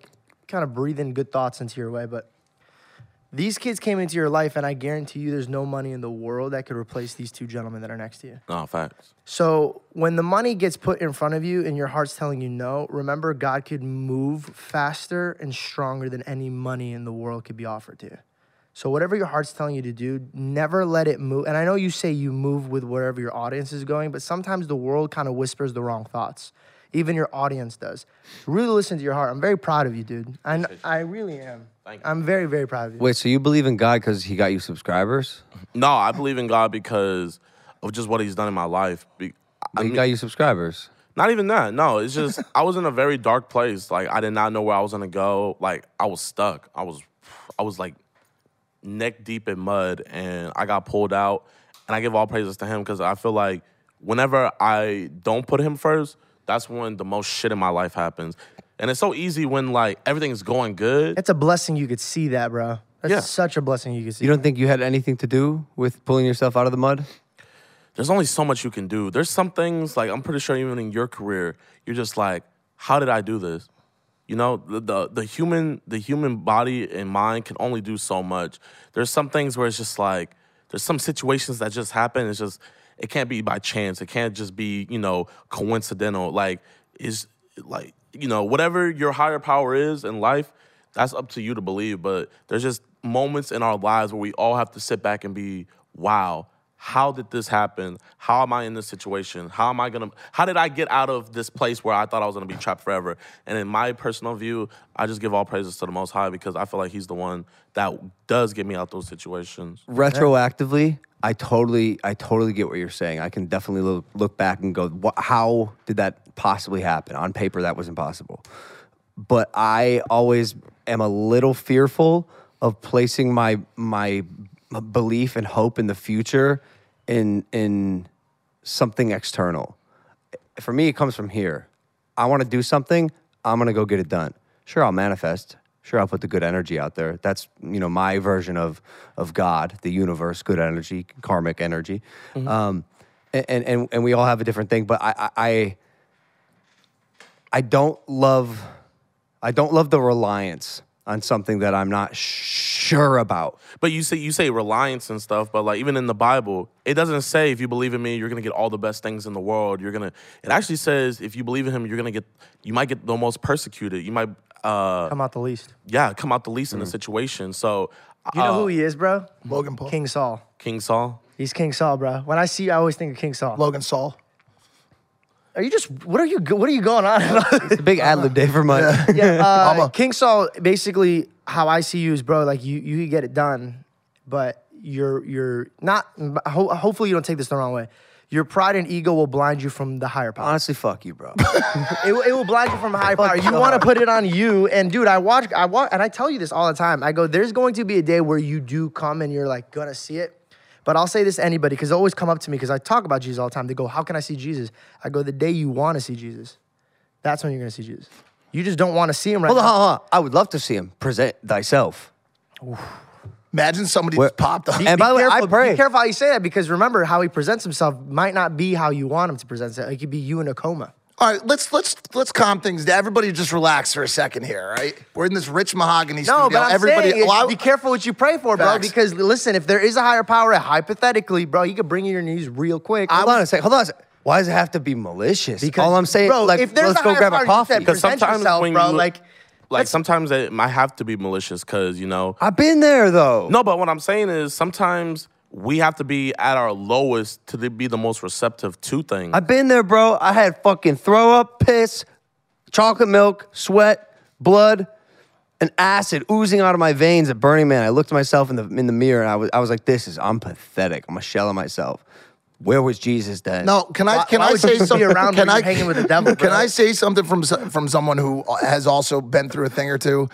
kind of breathing good thoughts into your way, but these kids came into your life, and I guarantee you there's no money in the world that could replace these two gentlemen that are next to you.
No, facts.
So when the money gets put in front of you and your heart's telling you no, remember God could move faster and stronger than any money in the world could be offered to you. So whatever your heart's telling you to do, never let it move. And I know you say you move with wherever your audience is going, but sometimes the world kind of whispers the wrong thoughts. Even your audience does. Really listen to your heart. I'm very proud of you, dude. I really am.
Thank you.
I'm very, very proud of you.
Wait, so you believe in God because he got you subscribers?
No, I believe in God because of just what he's done in my life.
He got you subscribers.
Not even that. No, it's just I was in a very dark place. Like I did not know where I was gonna go. Like I was stuck. I was like neck deep in mud, and I got pulled out. And I give all praises to him because I feel like whenever I don't put him first, that's when the most shit in my life happens. And it's so easy when like everything's going good.
It's a blessing you could see that, bro. That's such a blessing you could see.
You don't think you had anything to do with pulling yourself out of the mud?
There's only so much you can do. There's some things, like I'm pretty sure even in your career, you're just like, how did I do this? You know, the human body and mind can only do so much. There's some things where it's just like, there's some situations that just happen. It's just, it can't be by chance. It can't just be, you know, coincidental. Like, it's like, you know, whatever your higher power is in life, that's up to you to believe. But there's just moments in our lives where we all have to sit back and be, wow, how did this happen? How am I in this situation? How did I get out of this place where I thought I was gonna be trapped forever? And in my personal view, I just give all praises to the Most High because I feel like he's the one that does get me out those situations.
Retroactively, I totally get what you're saying. I can definitely look back and go, how did that possibly happen? On paper, that was impossible. But I always am a little fearful of placing my belief and hope in the future in something external. For me, it comes from here. I want to do something, I'm going to go get it done. Sure, I'll manifest. Sure, I'll put the good energy out there. That's, you know, my version of God, the universe, good energy, karmic energy. Mm-hmm. And we all have a different thing, but I don't love the reliance on something that I'm not sure about.
But you say reliance and stuff, but like even in the Bible, it doesn't say if you believe in me, you're gonna get all the best things in the world. It actually says if you believe in him, you might get the most persecuted. You might
come out the least.
Yeah, come out the least in the situation. So
you know who he is, bro?
Logan Paul.
King Saul.
King Saul?
He's King Saul, bro. When I see you, I always think of King Saul.
Logan Saul.
What are you going on?
It's a big ad-lib day for mine.
King Saul, basically, how I see you is, bro, like you can get it done, but you're not, hopefully you don't take this the wrong way. Your pride and ego will blind you from the higher power.
Honestly, fuck you, bro.
It will blind you from a higher power. You want to put it on you. And dude, I watch, and I tell you this all the time. I go, there's going to be a day where you do come and you're like gonna see it. But I'll say this to anybody, because they always come up to me, because I talk about Jesus all the time. They go, how can I see Jesus? I go, the day you want to see Jesus, that's when you're going to see Jesus. You just don't want to see him right now.
Hold on. I would love to see him. Present thyself.
Oof. Imagine somebody just popped up.
And by the way, I pray.
Be careful how you say that, because remember, how he presents himself might not be how you want him to present it. It could be you in a coma.
All right, let's calm things down. Everybody just relax for a second here, all right? We're in this rich mahogany studio.
No, but I'm saying, be careful what you pray for, bro. Because listen, if there is a higher power, hypothetically, bro, he could bring you your knees real quick.
Hold on a second. Why does it have to be malicious?
Because,
all I'm saying,
bro,
like,
if there's
let's
a
go
higher
grab a
power,
coffee.
Because sometimes
yourself,
when
bro,
like sometimes it might have to be malicious because, you know.
I've been there, though.
No, but what I'm saying is sometimes we have to be at our lowest to be the most receptive to things.
I've been there, bro. I had fucking throw up, piss, chocolate milk, sweat, blood, and acid oozing out of my veins at Burning Man. I looked at myself in the mirror and I was like, I'm pathetic. I'm a shell of myself. Where was Jesus then?
No, can I say something
around when you're hanging with the devil?
Can I say something from someone who has also been through a thing or two?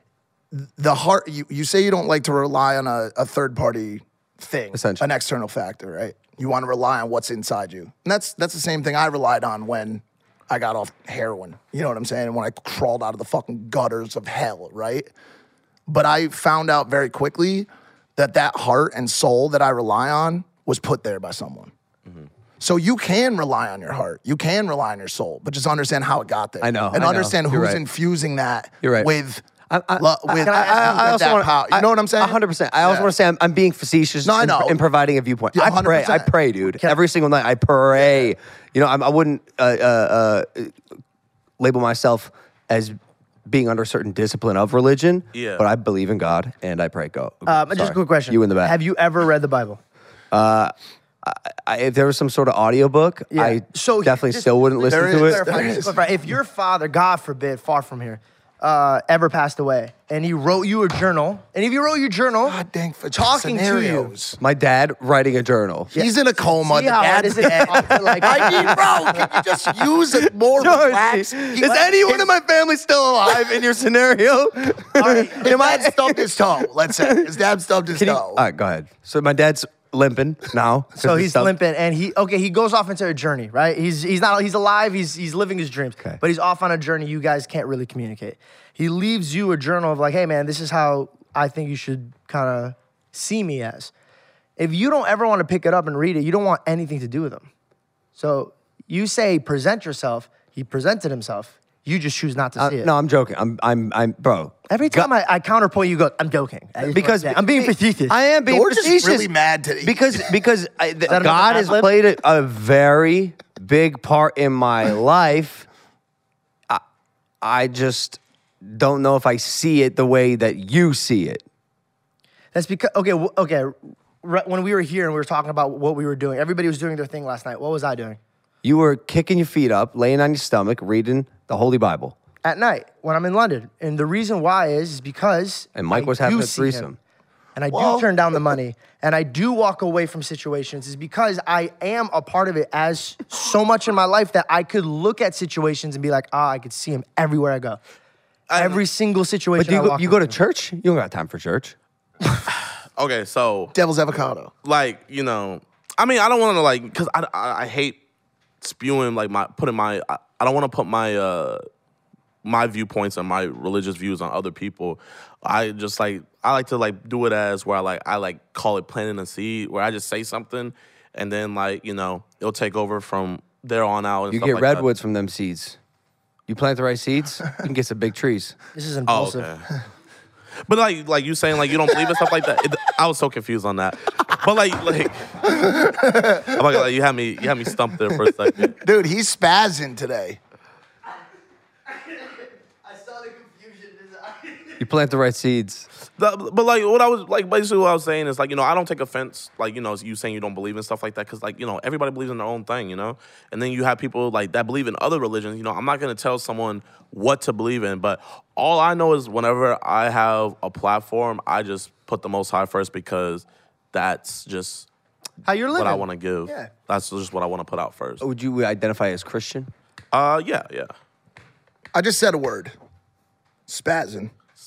The heart. You say you don't like to rely on a third party thing, an external factor, right? You want to rely on what's inside you. And that's the same thing I relied on when I got off heroin. You know what I'm saying? And when I crawled out of the fucking gutters of hell, right? But I found out very quickly that heart and soul that I rely on was put there by someone. Mm-hmm. So you can rely on your heart. You can rely on your soul, but just understand how it got there.
I know.
And understand who's infusing that with with
I also
that
want
power. You know what I'm saying?
100%. I also want to say I'm being facetious
No, I know.
in providing a viewpoint.
Yeah,
I pray, dude. Every single night I pray.
Yeah.
You know, I wouldn't label myself as being under a certain discipline of religion, but I believe in God and I pray.
Just a quick question.
You in the back.
Have you ever read the Bible?
If there was some sort of audiobook, I definitely still wouldn't listen to it.
Clarify. If your father, God forbid, far from here, ever passed away, and he wrote you a journal, and if you wrote your journal,
God dang, for
talking
scenarios.
to you.
My dad writing a journal.
He's in a coma.
See
The
how hard
dad's
is it
dead.
to talk, like,
I mean, bro, can you just use it more relaxed?
Is anyone in my family still alive in your scenario?
All right, his dad stubbed his toe, let's say. His dad stubbed his toe.
All right, go ahead. So my dad's limping now.
So he's limping, and he goes off into a journey, right? He's alive, he's living his dreams, but he's off on a journey you guys can't really communicate. He leaves you a journal of like, hey man, this is how I think you should kind of see me as. If you don't ever want to pick it up and read it, you don't want anything to do with him. So you say present yourself. He presented himself. You just choose not to see it.
No, I'm joking. I'm bro.
Every time I counterpoint, you go, I'm joking.
Because
I'm being facetious.
I am being
George
facetious.
is really mad today.
Because God has played a very big part in my life. I just don't know if I see it the way that you see it.
That's because, okay. When we were here and we were talking about what we were doing, everybody was doing their thing last night. What was I doing?
You were kicking your feet up, laying on your stomach, reading the Holy Bible.
At night, when I'm in London. And the reason why is because
And Mike was having a threesome.
And I do turn down the money. And I do walk away from situations is because I am a part of it as so much in my life that I could look at situations and be like, I could see him everywhere I go. Every single situation.
But you go to church? You don't got time for church.
Okay, so
Devil's avocado.
Like, you know, I mean, I don't want to like, because I hate spewing like I don't want to put my viewpoints and my religious views on other people. I like to like do it as where I call it planting a seed, where I just say something and then like, you know, it'll take over from there on out. And
You
stuff
get
like
redwoods from them seeds. You plant the right seeds, you can get some big trees.
This is impulsive.
Oh, okay. But like you saying like you don't believe in stuff like that. I was so confused on that. But like I'm like you had me stumped there for a second.
Dude, he's spazzing today.
I saw the confusion in his eyes.
You plant the right seeds.
But like what I was like basically what I was saying is like, you know, I don't take offense like, you know, you saying you don't believe in stuff like that because like, you know, everybody believes in their own thing, you know? And then you have people like that believe in other religions, you know, I'm not going to tell someone what to believe in, but all I know is whenever I have a platform, I just put the Most High first because that's just
how you're living.
What I want to give.
Yeah.
That's just what I want to put out first.
Would you identify as Christian?
Yeah.
I just said a word. Spazzing.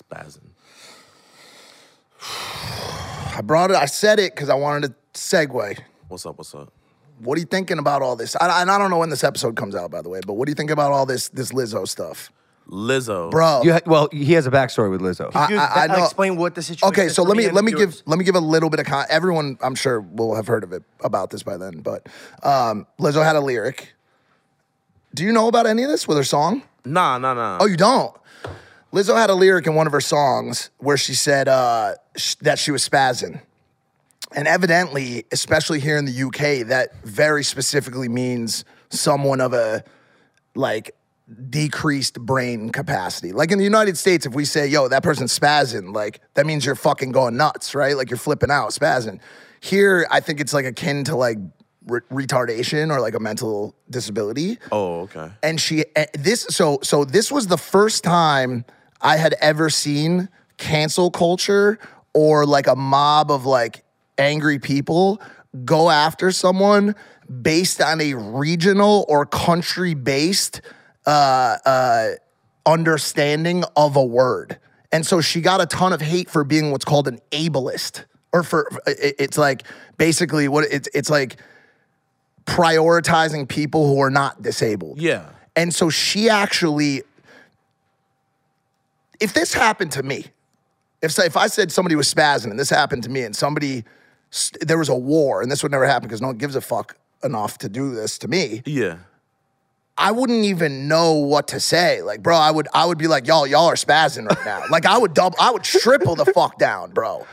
I said it because I wanted to segue.
What's up?
What are you thinking about all this? I don't know when this episode comes out, by the way, but what do you think about all this Lizzo stuff?
Lizzo.
Bro.
Well, he has a backstory with Lizzo.
I know.
Explain what the situation
okay,
is.
so let me
viewers.
give a little bit of everyone I'm sure will have heard of it about this by then, but Lizzo had a lyric. Do you know about any of this with her song?
Nah.
Oh, you don't? Lizzo had a lyric in one of her songs where she said that she was spazzing. And evidently, especially here in the UK, that very specifically means someone of a, like, decreased brain capacity. Like in the United States, if we say, yo, that person's spazzing, like, that means you're fucking going nuts, right? Like, you're flipping out, spazzing. Here, I think it's, like, akin to, like, retardation or, like, a mental disability.
Oh, okay.
And this was the first time I had ever seen cancel culture or, like, a mob of, like, angry people go after someone based on a regional or country-based understanding of a word. And so she got a ton of hate for being what's called an ableist. Or it's like basically what it's like prioritizing people who are not disabled.
Yeah.
And so she actually, if this happened to me, if I said somebody was spazzing and this happened to me and there was a war and this would never happen because no one gives a fuck enough to do this to me.
Yeah.
I wouldn't even know what to say. Like, bro, I would be like, y'all are spazzing right now. Like, I would triple the fuck down, bro.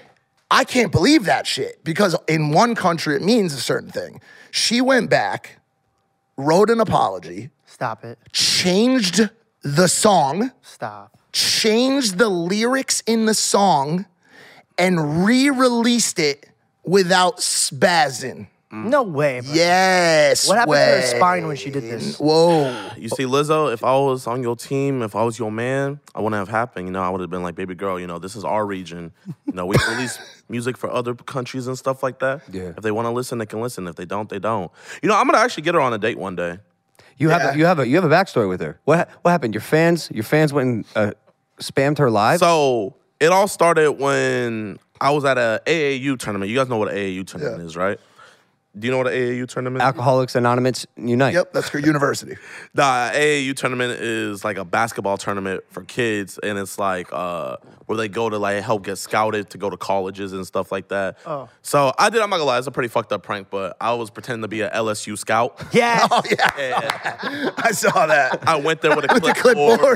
I can't believe that shit because in one country it means a certain thing. She went back, wrote an apology.
Stop it.
Changed the song.
Stop.
Changed the lyrics in the song and re-released it without spazzing.
No way, bro.
Yes.
What happened to her spine when she did this?
Whoa.
You see, Lizzo, if I was on your team, if I was your man, I wouldn't have happened. You know, I would have been like, baby girl, you know, this is our region. You know, we release music for other countries and stuff like that.
Yeah.
If they want to listen, they can listen. If they don't, they don't. You know, I'm gonna actually get her on a date one day.
You have a backstory with her. What happened? Your fans went and spammed her live.
So it all started when I was at a AAU tournament. You guys know what an AAU tournament is, right? Do you know what an AAU tournament is?
Alcoholics Anonymous Unite.
Yep, that's her university.
The AAU tournament is like a basketball tournament for kids, and it's like where they go to like help get scouted to go to colleges and stuff like that. Oh. So I'm not gonna lie, it's a pretty fucked up prank, but I was pretending to be a LSU scout.
Yeah.
Oh, yeah. I saw that.
I went there with a
With the clipboard.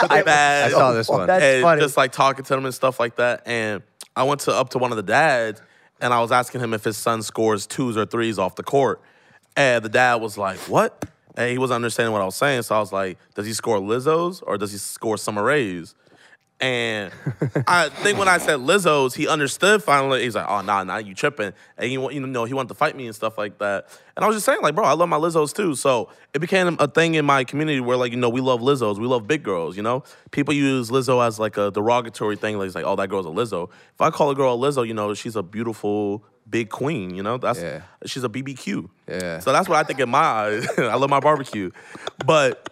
I saw this one.
That's
and
funny.
just like talking to them and stuff like that. And I went up to one of the dads, and I was asking him if his son scores 2s or 3s off the court. And the dad was like, what? And he wasn't understanding what I was saying. So I was like, does he score Lizzo's or does he score Summer Rae's? And I think when I said Lizzo's, he understood finally. He's like, oh, nah, you tripping. And he wanted to fight me and stuff like that. And I was just saying, like, bro, I love my Lizzo's too. So it became a thing in my community where, like, we love Lizzo's. We love big girls, People use Lizzo as, like, a derogatory thing. Like, it's like, oh, that girl's a Lizzo. If I call a girl a Lizzo, she's a beautiful, big queen, She's a BBQ.
Yeah.
So that's what I think in my eyes. I love my barbecue. But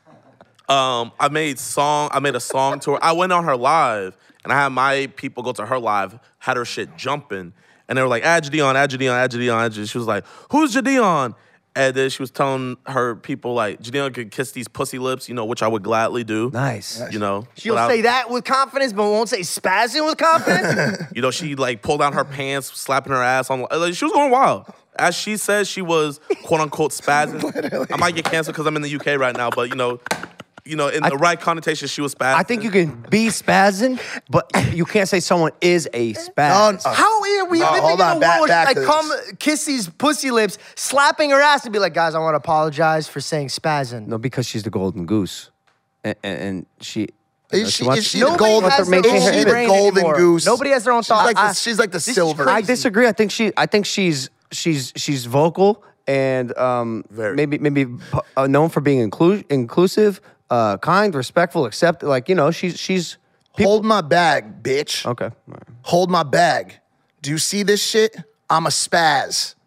I made a song to her. I went on her live, and I had my people go to her live, had her shit jumping, and they were like, add Jadeon. She was like, who's Jadeon? And then she was telling her people, like, Jadeon could kiss these pussy lips, which I would gladly do.
Nice.
She'll say that with confidence, but won't say spazzing with confidence.
She, like, pulled down her pants, slapping her ass on. Like, she was going wild. As she says, she was, quote-unquote, spazzing. I might get canceled because I'm in the UK right now, but, in the right connotation, she was spazzing.
I think you can be spazzing, but you can't say someone is a spaz.
How are we living in a world where she, like, come kiss these pussy lips, slapping her ass and be like, guys, I want to apologize for saying spazzing.
No, because she's the golden goose. And she...
Is she the golden goose?
Nobody has their own thoughts.
She's like the silver.
I disagree. I think she's vocal and maybe known for being inclusive, kind, respectful, accepting. She's
hold my bag, bitch.
Okay.
Right. Hold my bag. Do you see this shit? I'm a spaz.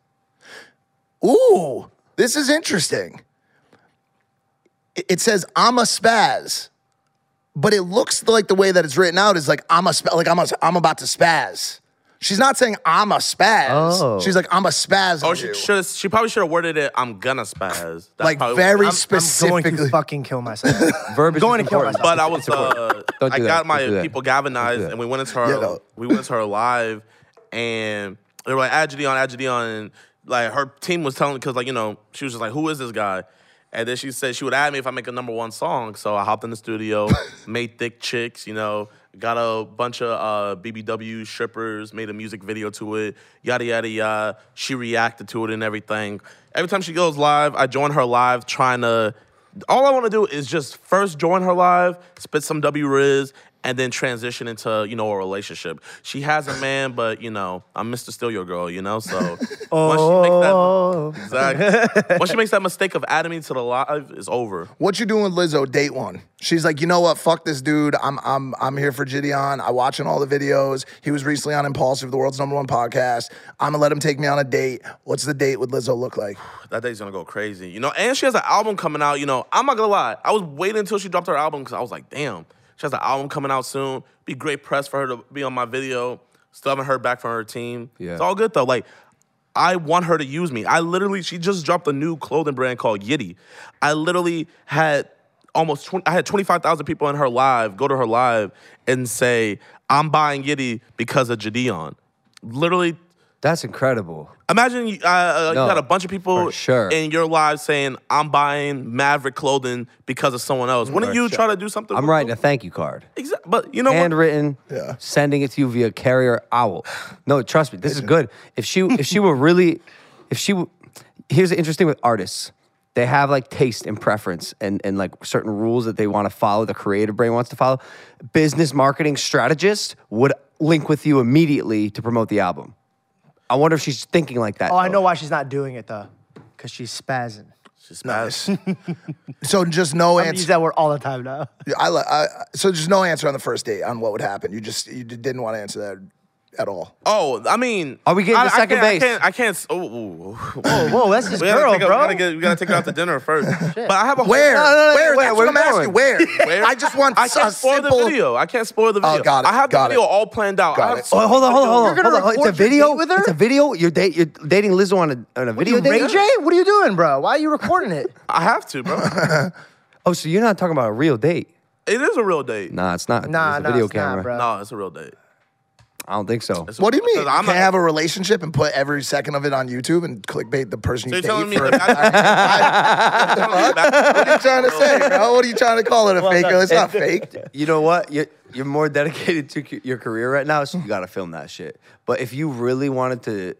Ooh, this is interesting. It says I'm a spaz, but it looks like the way that it's written out is like I'm about to spaz. She's not saying I'm a spaz.
Oh.
She's like, I'm a spaz.
Oh, she probably should have worded it, I'm gonna spaz.
Like very specifically.
I'm going to fucking kill myself.
Verb is
going to kill myself.
But I was, I got my people galvanized, and we went into her live, and they were like, add Jadeon, and like her team was telling, because she was just like, who is this guy? And then she said she would add me if I make a #1 song. So I hopped in the studio, made Thick Chicks, got a bunch of BBW strippers, made a music video to it, yada, yada, yada. She reacted to it and everything. Every time she goes live, I join her live all I want to do is just first join her live, spit some W-Riz, and then transition into, a relationship. She has a man, but, I'm Mr. Steal Your Girl, so once she makes that mistake of adding me to the live, it's over.
What you doing with Lizzo, date one? She's like, you know what, fuck this dude. I'm here for Jadeon. I'm watching all the videos. He was recently on Impulsive, the world's #1 podcast. I'm gonna let him take me on a date. What's the date with Lizzo look like?
That date's gonna go crazy. And she has an album coming out, I'm not gonna lie. I was waiting until she dropped her album because I was like, damn. She has an album coming out soon. Be great press for her to be on my video. Still haven't heard back from her team. Yeah. It's all good though. Like, I want her to use me. She just dropped a new clothing brand called Yitty. I literally had I had 25,000 people in her live, go to her live and say, I'm buying Yitty because of Jadeon. Literally
That's incredible.
Imagine you got a bunch of people
for sure.
in your lives saying, I'm buying Maverick clothing because of someone else. Wouldn't you try to do something?
I'm writing a thank you card.
Exactly. But you know
Handwritten, sending it to you via carrier owl. No, trust me, this is good. If she were really, here's the interesting with artists. They have like taste and preference and like certain rules that they want to follow, the creative brain wants to follow. Business marketing strategist would link with you immediately to promote the album. I wonder if she's thinking like that.
Oh, I know why she's not doing it though. Because she's spazzing.
She's spazzing.
So just no answer.
I use that word all the time now.
So just no answer on the first date on what would happen. You didn't want to answer that at all.
Oh, I mean,
are we getting to second base?
I can't.
Whoa, that's his girl, bro.
We gotta take her out to dinner first. But I have a
where?
No,
That's what I'm asking. Where?
I
just want.
I can't spoil the video. I can't spoil the video.
Oh, got it.
I have the video all planned out.
Got it.
Hold on.
You're gonna
It's a video
with her?
It's a video. You're dating Lizzo on a video date.
Ray J, what are you doing, bro? Why are you recording it?
I have to, bro.
Oh, so you're not talking about a real date?
It is a real date.
Nah, it's not.
Nah,
it's a video
it's
camera.
not, bro.
No, it's a real date.
I don't think so.
What do you mean? You
I'm
can't have a relationship and put every second of it on YouTube and clickbait the person
So
you
you're telling
date
me
for.
that
What are you trying to say, bro? What are you trying to call it a fake? It's not fake.
You know what? You're more dedicated to your career right now, so you got to film that shit. But if you really wanted to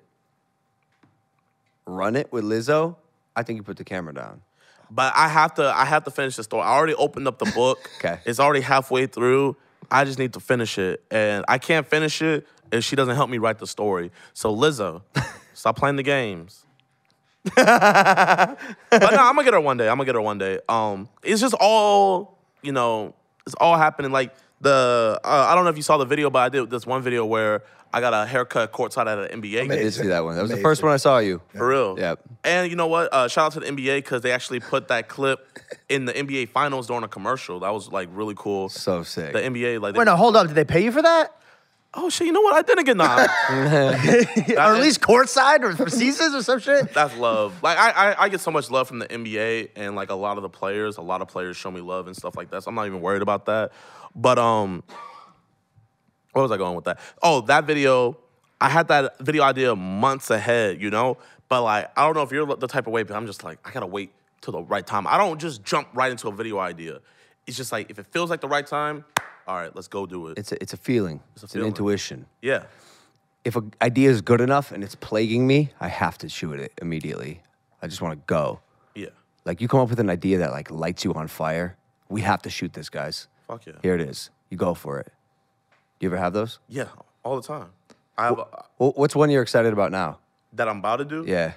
run it with Lizzo, I think you put the camera down.
But I have to finish the story. I already opened up the book.
Okay.
It's already halfway through. I just need to finish it. And I can't finish it if she doesn't help me write the story. So Lizzo, stop playing the games. But no, I'm gonna get her one day. It's just all, it's all happening. Like I don't know if you saw the video, but I did this one video where I got a haircut courtside at an NBA game.
I did see that one. That was the first one I saw you.
For real.
Yep.
And you know what? Shout out to the NBA because they actually put that clip in the NBA Finals during a commercial. That was like really cool.
So sick.
The NBA
Wait, no, hold up. Did they pay you for that?
Oh shit! You know what? I didn't get none.
Or at least courtside or for seasons or some shit?
That's love. Like I get so much love from the NBA and like a lot of players show me love and stuff like that. So I'm not even worried about that. But where was I going with that? Oh, that video. I had that video idea months ahead, But like, I don't know if you're the type of way, but I'm just like, I gotta wait till the right time. I don't just jump right into a video idea. It's just like, if it feels like the right time, all right, let's go do it.
It's a feeling. It's an intuition.
Yeah.
If an idea is good enough and it's plaguing me, I have to shoot it immediately. I just want to go.
Yeah.
Like, you come up with an idea that like lights you on fire. We have to shoot this, guys.
Fuck yeah.
Here it is. You go for it. You ever have those?
Yeah, all the time. I have
What's one you're excited about now?
that I'm about to do.
Yeah.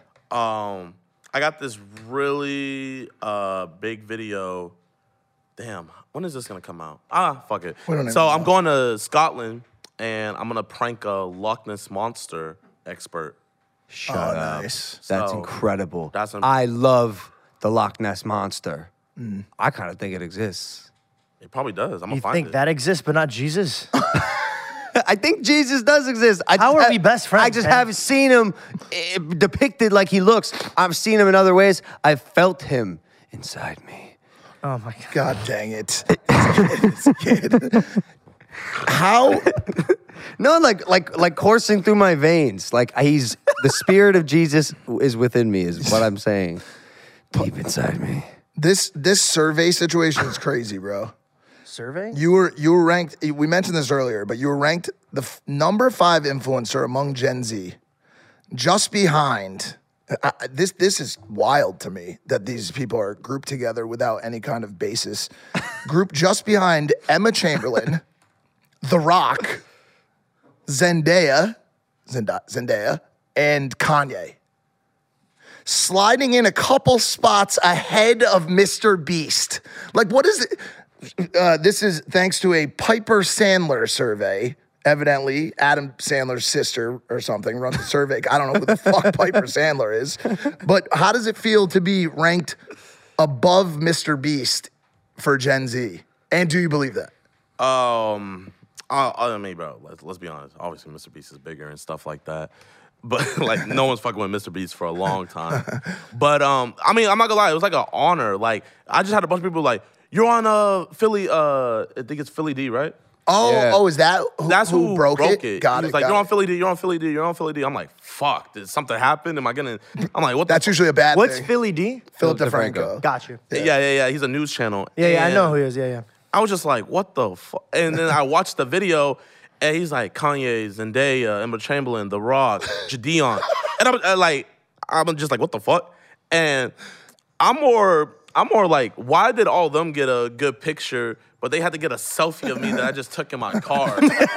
I got this really big video. Damn, when is this gonna come out? Fuck it. So I'm going to Scotland and I'm gonna prank a Loch Ness Monster expert.
Shut up.
Nice.
That's
So,
incredible.
that's
I love the Loch Ness Monster. I kind of think it exists.
It probably does. I'm gonna
You
find
think
it.
that exists, but not Jesus?
I think Jesus does exist.
How are we best friends,
I just
man?
haven't seen him depicted like he looks. I've seen him in other ways. I've felt him inside me.
Oh my God.
God dang it. This kid. How?
No, like coursing through my veins. Like the spirit of Jesus is within me, is what I'm saying. Deep inside me.
This survey situation is crazy, bro.
Survey?
You were ranked, we mentioned this earlier, but you were ranked the number 5 influencer among Gen Z, just behind, this is wild to me that these people are grouped together without any kind of basis. Grouped just behind Emma Chamberlain, The Rock, Zendaya, and Kanye. Sliding in a couple spots ahead of Mr. Beast. Like, what is it? This is thanks to a Piper Sandler survey. Evidently, Adam Sandler's sister or something runs a survey. I don't know who the fuck Piper Sandler is. But how does it feel to be ranked above Mr. Beast for Gen Z? And do you believe that?
I mean, bro, let's be honest. Obviously, Mr. Beast is bigger and stuff like that. But, like, no one's fucking with Mr. Beast for a long time. But, I mean, I'm not gonna lie. It was like an honor. Like, I just had a bunch of people like, you're on Philly, I think it's Philly D, right?
Oh, is that
That's who broke it?
Got
he was
it.
like,
got
you're on
it.
Philly D, you're on Philly D, you're on Philly D. I'm like, fuck, did something happen? Am I gonna? I'm like, what the
That's usually a bad
What's
thing.
Philly D?
Philip DeFranco.
Got you.
Yeah. He's a news channel.
Yeah, I
And
know who he is. Yeah.
I was just like, what the fuck? And then I watched the video, and he's like, Kanye, Zendaya, Emma Chamberlain, The Rock, Gideon. And I'm just like, what the fuck? And I'm more like, why did all of them get a good picture, but they had to get a selfie of me that I just took in my car?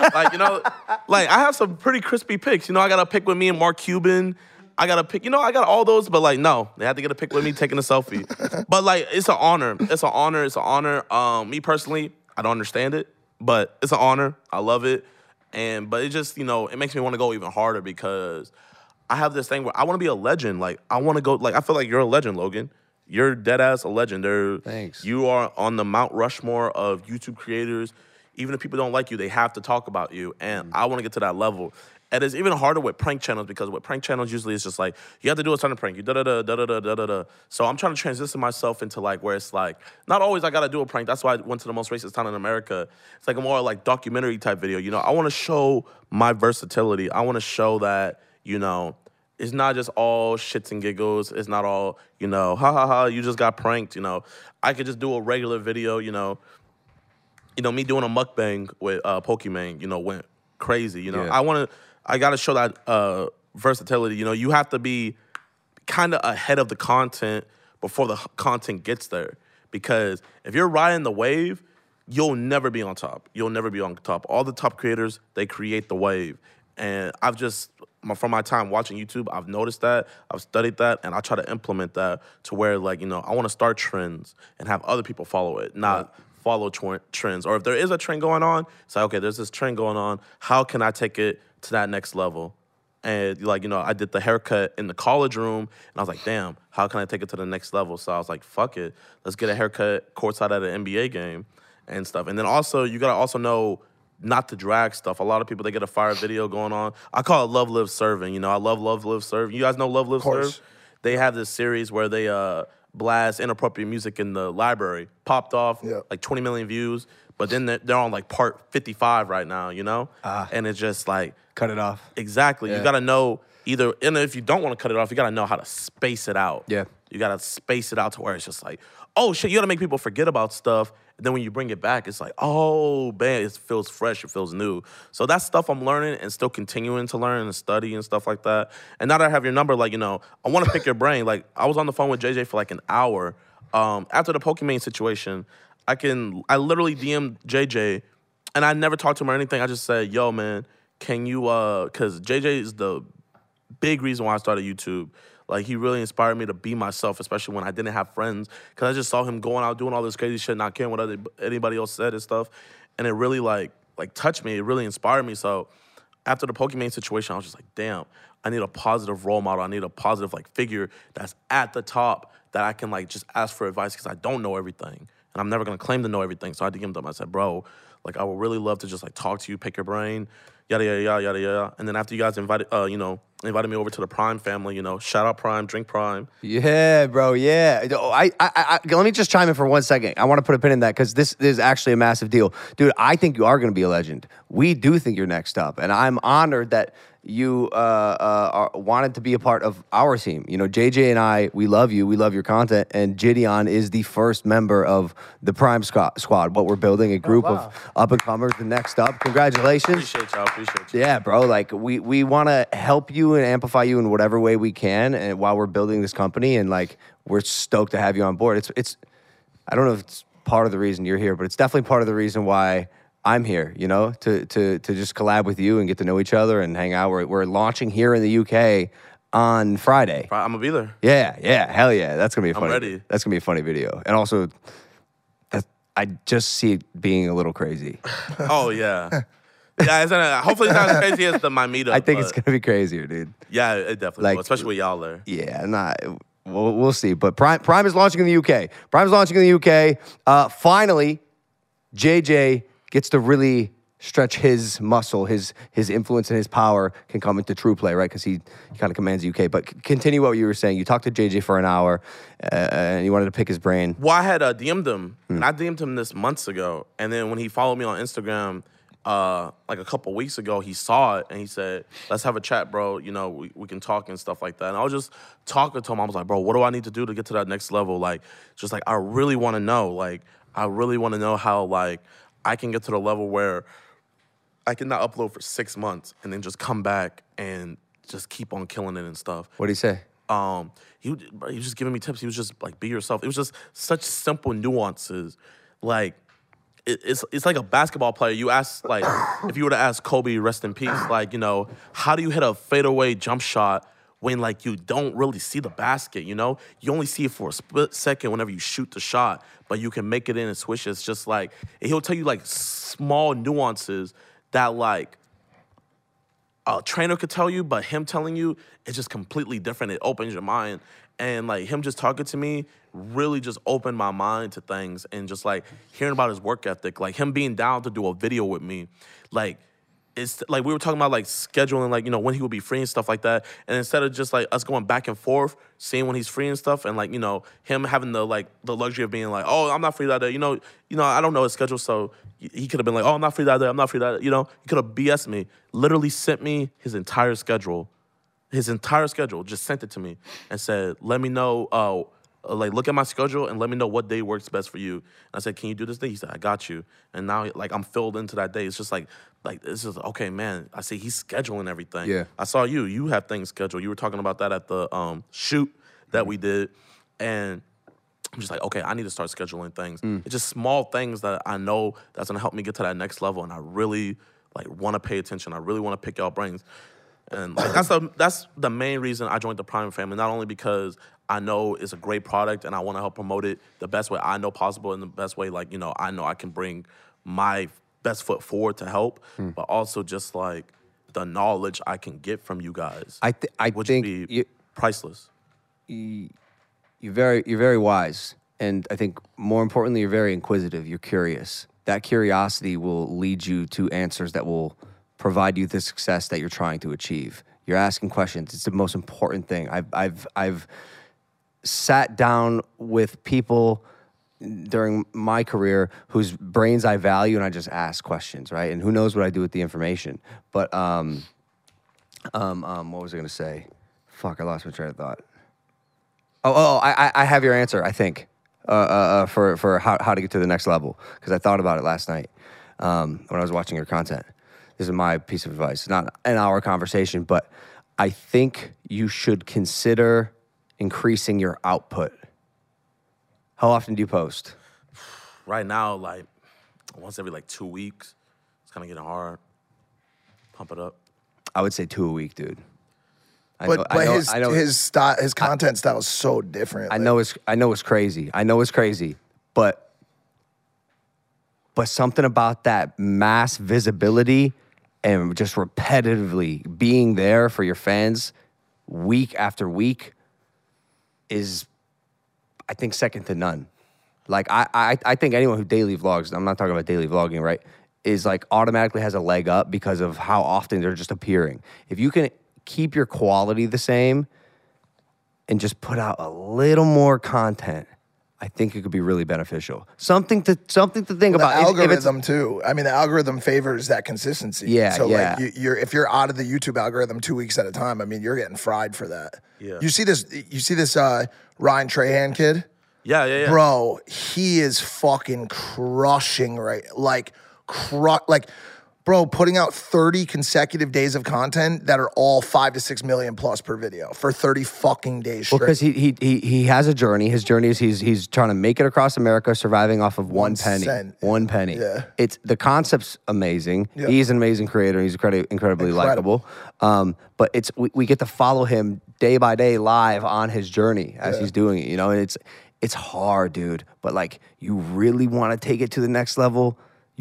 I have some pretty crispy pics. I got a pic with me and Mark Cuban. I got a pic, I got all those, but no, they had to get a pic with me taking a selfie. But it's an honor. It's an honor. It's an honor. Me personally, I don't understand it, but it's an honor. I love it. But it just, it makes me want to go even harder because I have this thing where I want to be a legend. I want to go, I feel like you're a legend, Logan. You're dead ass a legend.
Thanks.
You are on the Mount Rushmore of YouTube creators. Even if people don't like you, they have to talk about you. And I want to get to that level. And it's even harder with prank channels because with prank channels, usually it's just you have to do a certain prank. You da-da-da. So I'm trying to transition myself into where it's not always I got to do a prank. That's why I went to the most racist town in America. It's a more documentary type video. I want to show my versatility. I want to show that, it's not just all shits and giggles. It's not all, ha ha ha, you just got pranked, I could just do a regular video, me doing a mukbang with Pokimane, went crazy, I got to show that versatility. You have to be kind of ahead of the content before the content gets there. Because if you're riding the wave, you'll never be on top. You'll never be on top. All the top creators, they create the wave. And I've just, from my time watching YouTube, I've noticed that, I've studied that, and I try to implement that to where, I want to start trends and have other people follow it, not follow trends. Or if there is a trend going on, it's okay, there's this trend going on. How can I take it to that next level? And, I did the haircut in the college room, and I was like, damn, how can I take it to the next level? So I was like, fuck it. Let's get a haircut courtside at an NBA game and stuff. And then also, you got to also know not to drag stuff. A lot of people, they get a fire video going on. I call it Love, Live, Serving. I love Love, Live, Serve. You guys know Love, Live, Serve? They have this series where they blast inappropriate music in the library. Popped off, 20 million views. But then they're on part 55 right now, And it's just
cut it off.
Exactly. Yeah. You got to know and if you don't want to cut it off, you got to know how to space it out.
Yeah.
You got to space it out to where it's just oh shit, you got to make people forget about stuff. And then when you bring it back, it's oh, man, it feels fresh, it feels new. So that's stuff I'm learning and still continuing to learn and study and stuff like that. And now that I have your number, I want to pick your brain. I was on the phone with JJ for an hour. After the Pokimane situation, I literally DM'd JJ, and I never talked to him or anything. I just said, yo, man, can you, because JJ is the big reason why I started YouTube. He really inspired me to be myself, especially when I didn't have friends, because I just saw him going out doing all this crazy shit, not caring what anybody else said and stuff. And it really, touched me. It really inspired me. So after the Pokimane situation, I was just like, damn, I need a positive role model. I need a positive, figure that's at the top that I can, just ask for advice because I don't know everything. And I'm never going to claim to know everything. So I DM'd him. I said, bro, I would really love to just, talk to you, pick your brain, yada, yada, yada, yada, yada. And then after you guys invited me over to the Prime family, shout out Prime, drink Prime.
Yeah, bro, yeah. I let me just chime in for 1 second. I want to put a pin in that because this is actually a massive deal. Dude, I think you are going to be a legend. We do think you're next up. And I'm honored that you wanted to be a part of our team. JJ and I, we love you. We love your content. And Gideon is the first member of the Prime Squad. What we're building, a group of up-and-comers, the next up. Congratulations.
Appreciate you.
Yeah, bro. We want to help you and amplify you in whatever way we can, and while we're building this company, and we're stoked to have you on board. It's I don't know if it's part of the reason you're here, but it's definitely part of the reason why I'm here, to just collab with you and get to know each other and hang out. We're launching here in the UK on Friday.
I'm gonna be there.
Yeah, hell yeah. That's gonna be
I'm ready.
That's gonna be a funny video. And also, I just see it being a little crazy.
Oh yeah. Yeah, hopefully it's not as crazy as my meetup.
I think it's gonna be crazier, dude.
Yeah, it definitely will, especially with y'all there.
Yeah, we'll see. But Prime is launching in the UK. Prime is launching in the UK. Finally, JJ gets to really stretch his muscle, his influence and his power can come into true play, right? Because he kind of commands the UK. But continue what you were saying. You talked to JJ for an hour, and you wanted to pick his brain.
Well, I had DM'd him, and I DM'd him this months ago. And then when he followed me on Instagram, like a couple weeks ago, he saw it and he said, let's have a chat, bro. You know, we can talk and stuff like that. And I was just talking to him. I was like, bro, what do I need to do to get to that next level? Like, just like, I really want to know. Like, I really want to know how, like, I can get to the level where I can not upload for 6 months and then just come back and just keep on killing it and stuff.
What did he say?
He was just giving me tips. He was just like, be yourself. It was just such simple nuances. Like, it's like a basketball player. You ask, like, if you were to ask Kobe, rest in peace, like, you know, how do you hit a fadeaway jump shot when, like, you don't really see the basket, you know? You only see it for a split second whenever you shoot the shot, but you can make it in and swish it. It's just like, he'll tell you, like, small nuances that, like, a trainer could tell you, but him telling you, it's just completely different. It opens your mind. And, like, him just talking to me really just opened my mind to things, and just, like, hearing about his work ethic, like, him being down to do a video with me, like, it's, like, we were talking about, like, scheduling, like, you know, when he would be free and stuff like that, and instead of just, like, us going back and forth, seeing when he's free and stuff, and, like, you know, him having the, like, the luxury of being like, oh, I'm not free that day, you know, I don't know his schedule, so he could have been like, oh, I'm not free that day, I'm not free that day, you know, he could have BS'd me, literally sent me his entire schedule, just sent it to me and said, let me know, like, look at my schedule and let me know what day works best for you. And I said, can you do this day? He said, I got you. And now, like, I'm filled into that day. It's just like this is, okay, man, I see he's scheduling everything.
Yeah.
I saw you have things scheduled. You were talking about that at the shoot that we did. And I'm just like, okay, I need to start scheduling things. It's just small things that I know that's gonna help me get to that next level. And I really, like, wanna pay attention. I really wanna pick y'all brains. And, like, that's the main reason I joined the Prime family, not only because I know it's a great product and I want to help promote it the best way I know possible, and the best way, like, you know I can bring my best foot forward to help, but also just, like, the knowledge I can get from you guys.
I think
be priceless.
You're very wise, and I think more importantly, you're very inquisitive. You're curious. That curiosity will lead you to answers that will provide you the success that you're trying to achieve. You're asking questions. It's the most important thing. I've sat down with people during my career whose brains I value, and I just ask questions, right? And who knows what I do with the information. But what was I gonna say? Fuck, I lost my train of thought. I have your answer, I think, for how to get to the next level, because I thought about it last night when I was watching your content. This is my piece of advice. It's not an hour conversation, but I think you should consider increasing your output. How often do you post?
Right now, like, once every, like, 2 weeks. It's kind of getting hard. Pump it up.
I would say 2 a week, dude.
His content style is so different.
I know it's crazy. But something about that mass visibility and just repetitively being there for your fans week after week is, I think, second to none. Like, I think anyone who daily vlogs, I'm not talking about daily vlogging, right, is, like, automatically has a leg up because of how often they're just appearing. If you can keep your quality the same and just put out a little more content, I think it could be really beneficial. Something to think about.
The algorithm too. I mean, the algorithm favors that consistency.
Yeah,
so,
yeah.
like, if you're out of the YouTube algorithm 2 weeks at a time, I mean, you're getting fried for that.
Yeah.
You see this Ryan Trahan kid?
Yeah.
Bro, he is fucking crushing, right? Bro, putting out 30 consecutive days of content that are all 5 to 6 million plus per video for 30 fucking days straight.
Well, because he has a journey. His journey is he's trying to make it across America, surviving off of 1 penny.
cent.
1 penny.
Yeah.
It's the concept's amazing.
Yeah.
He's an amazing creator. He's incredibly likable. But we get to follow him day by day live on his journey as he's doing it. You know, and it's hard, dude. But, like, you really want to take it to the next level.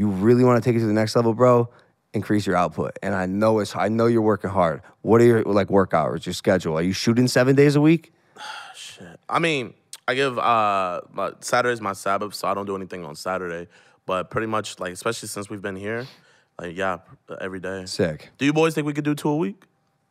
Bro, increase your output. And I know you're working hard. What are your, like, work hours, your schedule? Are you shooting 7 days a week?
Shit. I mean, I give Saturday's my Sabbath, so I don't do anything on Saturday. But pretty much, like, especially since we've been here, like, yeah, every day.
Sick.
Do you boys think we could do 2 a week?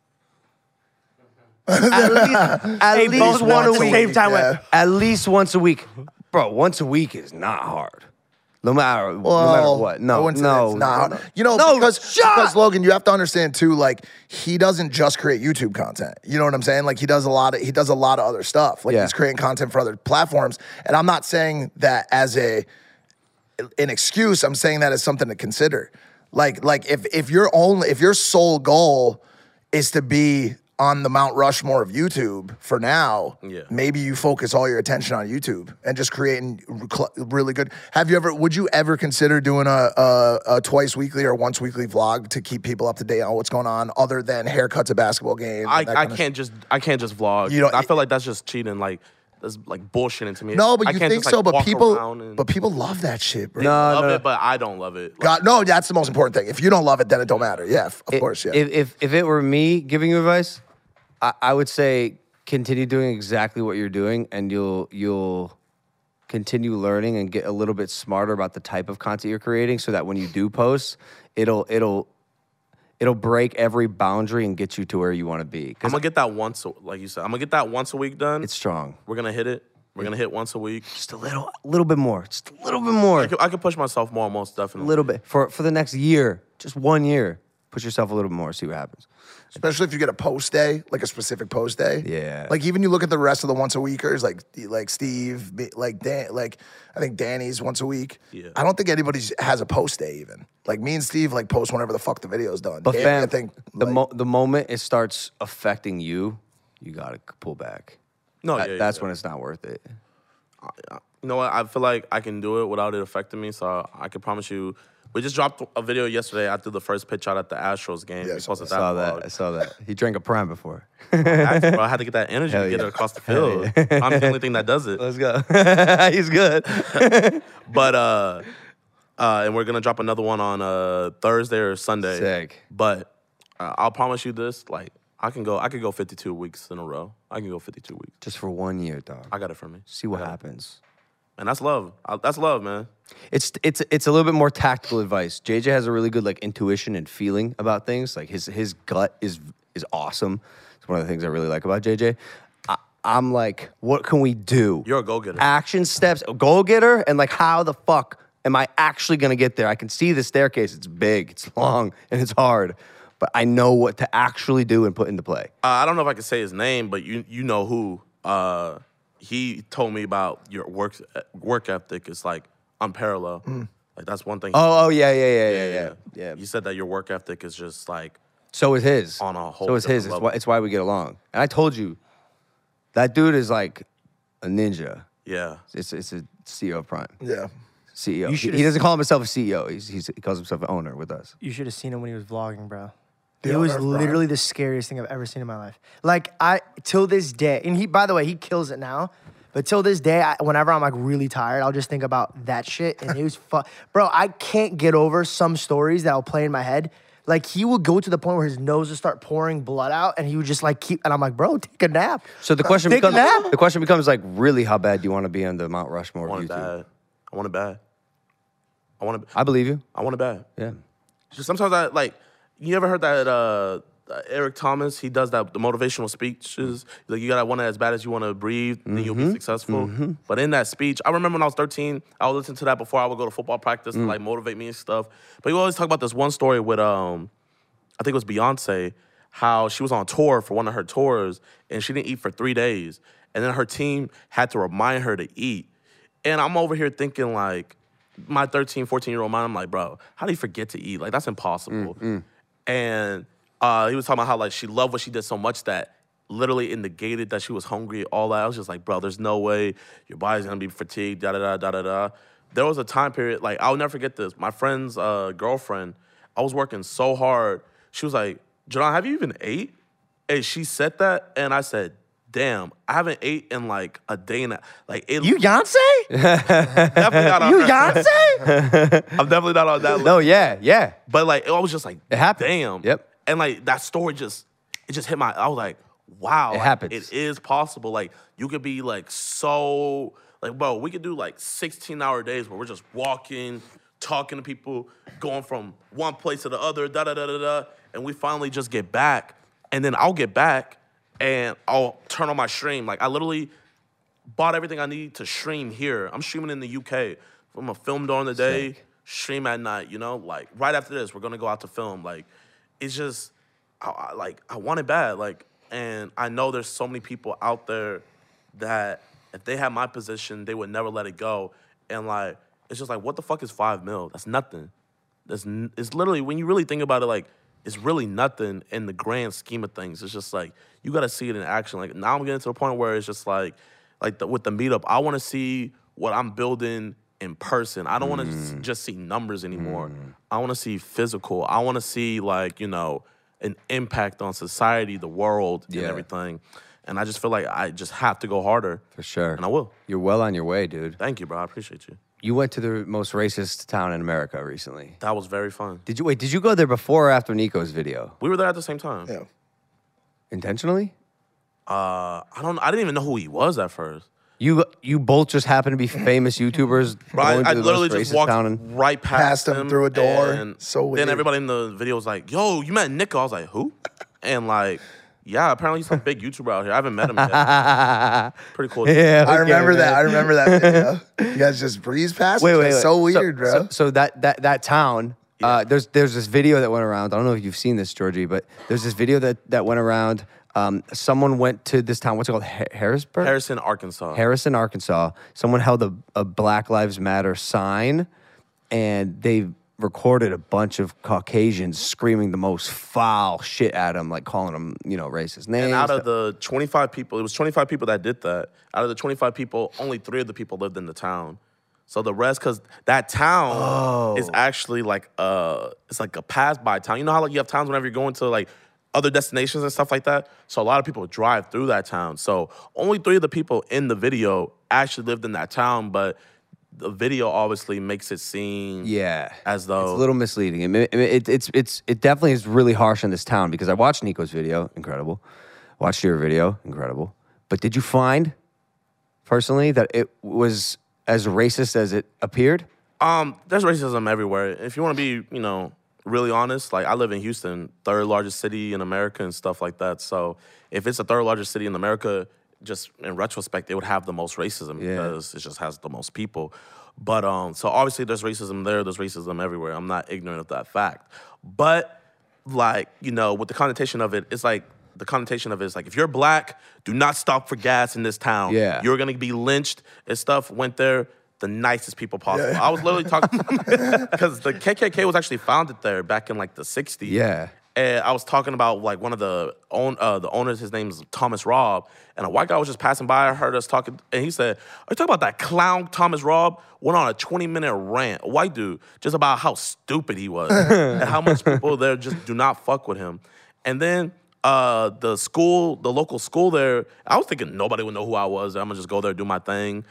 At least one a week.
Same time.
Yeah.
At least once a week. Bro, once a week is not hard. No matter what. No.
You know, because Logan, you have to understand too, like, he doesn't just create YouTube content. You know what I'm saying? Like, he does a lot of other stuff. Like, he's creating content for other platforms. And I'm not saying that as an excuse. I'm saying that as something to consider. Like if your sole goal is to be on the Mount Rushmore of YouTube for now, maybe you focus all your attention on YouTube and just creating really good. Would you ever consider doing a twice weekly or once weekly vlog to keep people up to date on what's going on, other than haircuts at basketball games?
I can't just vlog. I feel like that's just cheating. Like, that's like bullshitting to me.
No, but
I
you
can't
think
just,
so?
like,
But
walk
people love that shit, bro.
They love it, but I don't love it. Like,
no, that's the most important thing. If you don't love it, then it don't matter. Yeah, of course. Yeah.
If it were me giving you advice, I would say continue doing exactly what you're doing, and you'll continue learning and get a little bit smarter about the type of content you're creating, so that when you do post, it'll break every boundary and get you to where you want to be.
I'm gonna get that once, like you said. I'm gonna get that once a week done.
It's strong.
We're gonna hit it. We're gonna hit once a week.
Just a little bit more. Just a little bit more.
I could push myself more, most definitely.
A little bit for the next year, just 1 year. Push yourself a little bit more. See what happens.
Especially if you get a post day, like a specific post day.
Yeah.
Like, even you look at the rest of the once a weekers, like Steve, like Dan, like I think Danny's once a week.
Yeah.
I don't think anybody has a post day even. Like, me and Steve like post whenever the fuck the video's done.
But
Danny,
fam,
I think
the moment it starts affecting you, you gotta pull back.
No,
that's when it's not worth it.
You know what? I feel like I can do it without it affecting me. So I can promise you. We just dropped a video yesterday after the first pitch out at the Astros game.
Yeah,
we posted
I saw that. He drank a prime before.
I had to get that energy to get it across the field. I'm the only thing that does it.
Let's go. He's good.
But and we're gonna drop another one on Thursday or Sunday.
Sick.
But I'll promise you this: like, I could go 52 weeks in a row. I can go 52 weeks
Just for 1 year, dog.
I got it from me.
See what happens.
And that's love. That's love, man.
It's a little bit more tactical advice. JJ has a really good like intuition and feeling about things. Like his gut is awesome. It's one of the things I really like about JJ. I'm like, what can we do?
You're a go-getter.
Action steps, a go-getter, and like, how the fuck am I actually gonna get there? I can see the staircase. It's big, it's long, and it's hard. But I know what to actually do and put into play.
I don't know if I can say his name, but you know who. He told me about your work ethic is like unparalleled. Like, that's one thing.
Yeah.
You said that your work ethic is just like.
So is his.
On a whole.
So is his. It's why we get along. And I told you, that dude is like a ninja.
Yeah.
It's a CEO of Prime.
Yeah.
CEO. He doesn't call himself a CEO. He calls himself an owner with us.
You should have seen him when he was vlogging, bro. It was literally the scariest thing I've ever seen in my life. Like, till this day, and by the way, he kills it now. But till this day, whenever I'm like really tired, I'll just think about that shit. And it was bro, I can't get over some stories that I'll play in my head. Like, he would go to the point where his nose would start pouring blood out, and he would just like and I'm like, bro, take a nap.
So the question becomes like, really, how bad do you want to be on the Mount Rushmore of YouTube?
I want it bad.
I believe you.
I want it bad.
Yeah.
Just sometimes I like. You ever heard that Eric Thomas? He does the motivational speeches. Like, you gotta want it as bad as you want to breathe, then you'll be successful. But in that speech, I remember when I was 13, I would listen to that before I would go to football practice to like motivate me and stuff. But you always talk about this one story with I think it was Beyonce, how she was on tour for one of her tours and she didn't eat for 3 days, and then her team had to remind her to eat. And I'm over here thinking, like, my 13, 14-year-old mind, I'm like, bro, how do you forget to eat? Like, that's impossible. And he was talking about how, like, she loved what she did so much that literally negated that she was hungry, all that. I was just like, bro, there's no way your body's gonna be fatigued, da-da-da. There was a time period, like, I'll never forget this. My friend's girlfriend, I was working so hard. She was like, John, have you even ate? And she said that, and I said, damn, I haven't ate in like a day and like it.
You Beyonce?
Definitely not on
you Beyonce?
I'm definitely not on that list.
No, yeah.
But like, I was just like,
it happened.
Damn.
Yep.
And like that story just hit my. I was like, wow,
it happens.
It is possible. Like, you could be like so like, bro, we could do like 16-hour days where we're just walking, talking to people, going from one place to the other, and we finally just get back, and then I'll get back. And I'll turn on my stream. Like, I literally bought everything I need to stream here. I'm streaming in the UK. I'm gonna film during the day,
Sick.
stream at night. You know, like right after this, we're gonna go out to film. Like, it's just, I want it bad. Like, and I know there's so many people out there that if they had my position, they would never let it go. And like, it's just like, what the fuck is $5 million? That's nothing. It's literally, when you really think about it, like, it's really nothing in the grand scheme of things. It's just like, you gotta see it in action. Like, now I'm getting to the point where it's just like with the meetup, I wanna see what I'm building in person. I don't wanna just see numbers anymore. I wanna see physical. I wanna see, like, you know, an impact on society, the world, and everything. And I just feel like I just have to go harder.
For sure.
And I will.
You're well on your way, dude.
Thank you, bro. I appreciate you.
You went to the most racist town in America recently.
That was very fun.
Did you go there before or after Nico's video?
We were there at the same time.
Yeah.
Intentionally?
I didn't even know who he was at first.
You both just happen to be famous YouTubers.
Bro,
going
I
to the
literally
most
just
racist
walked
town in-
right past him
through a door.
And
So weird.
then everybody in the video was like, yo, you met Nico. I was like, who? And like, yeah, apparently he's some big YouTuber out here. I haven't met him yet. Pretty cool.
Yeah,
I remember
okay,
that.
man.
I remember that video. You guys just breeze past.
Wait.
That's so weird, bro.
So that town. There's this video that went around. I don't know if you've seen this, Georgie, but there's this video that went around. Someone went to this town. What's it called? Harrisburg?
Harrison, Arkansas.
Harrison, Arkansas. Someone held a Black Lives Matter sign, and they recorded a bunch of Caucasians screaming the most foul shit at him, like calling them, you know, racist names.
And out of the 25 people, it was 25 people that did that. Out of the 25 people, only 3 of the people lived in the town. So the rest, because that town is actually like it's like a pass-by town. You know how like you have towns whenever you're going to like other destinations and stuff like that? So a lot of people drive through that town. So only 3 of the people in the video actually lived in that town, but the video obviously makes it seem as though
it's a little misleading. It definitely is really harsh in this town because I watched Nico's video, incredible. Watched your video, incredible. But did you find personally that it was as racist as it appeared?
There's racism everywhere. If you want to be, you know, really honest, like I live in Houston, 3rd largest city in America and stuff like that. So if it's the 3rd largest city in America, just in retrospect, it would have the most racism because it just has the most people. But so obviously there's racism there, there's racism everywhere. I'm not ignorant of that fact. But like, you know, with the connotation of it, it's like the connotation of it is like, if you're black, do not stop for gas in this town.
Yeah.
You're gonna be lynched and stuff. Went there, the nicest people possible. I was literally talking because the KKK was actually founded there back in like the 60s.
Yeah.
And I was talking about like one of the owners, his name is Thomas Robb, and a white guy was just passing by. I heard us talking, and he said, "Are you talking about that clown Thomas Robb?" Went on a 20-minute rant, a white dude, just about how stupid he was and how much people there just do not fuck with him. And then the local school there, I was thinking nobody would know who I was. I'm gonna just go there, do my thing.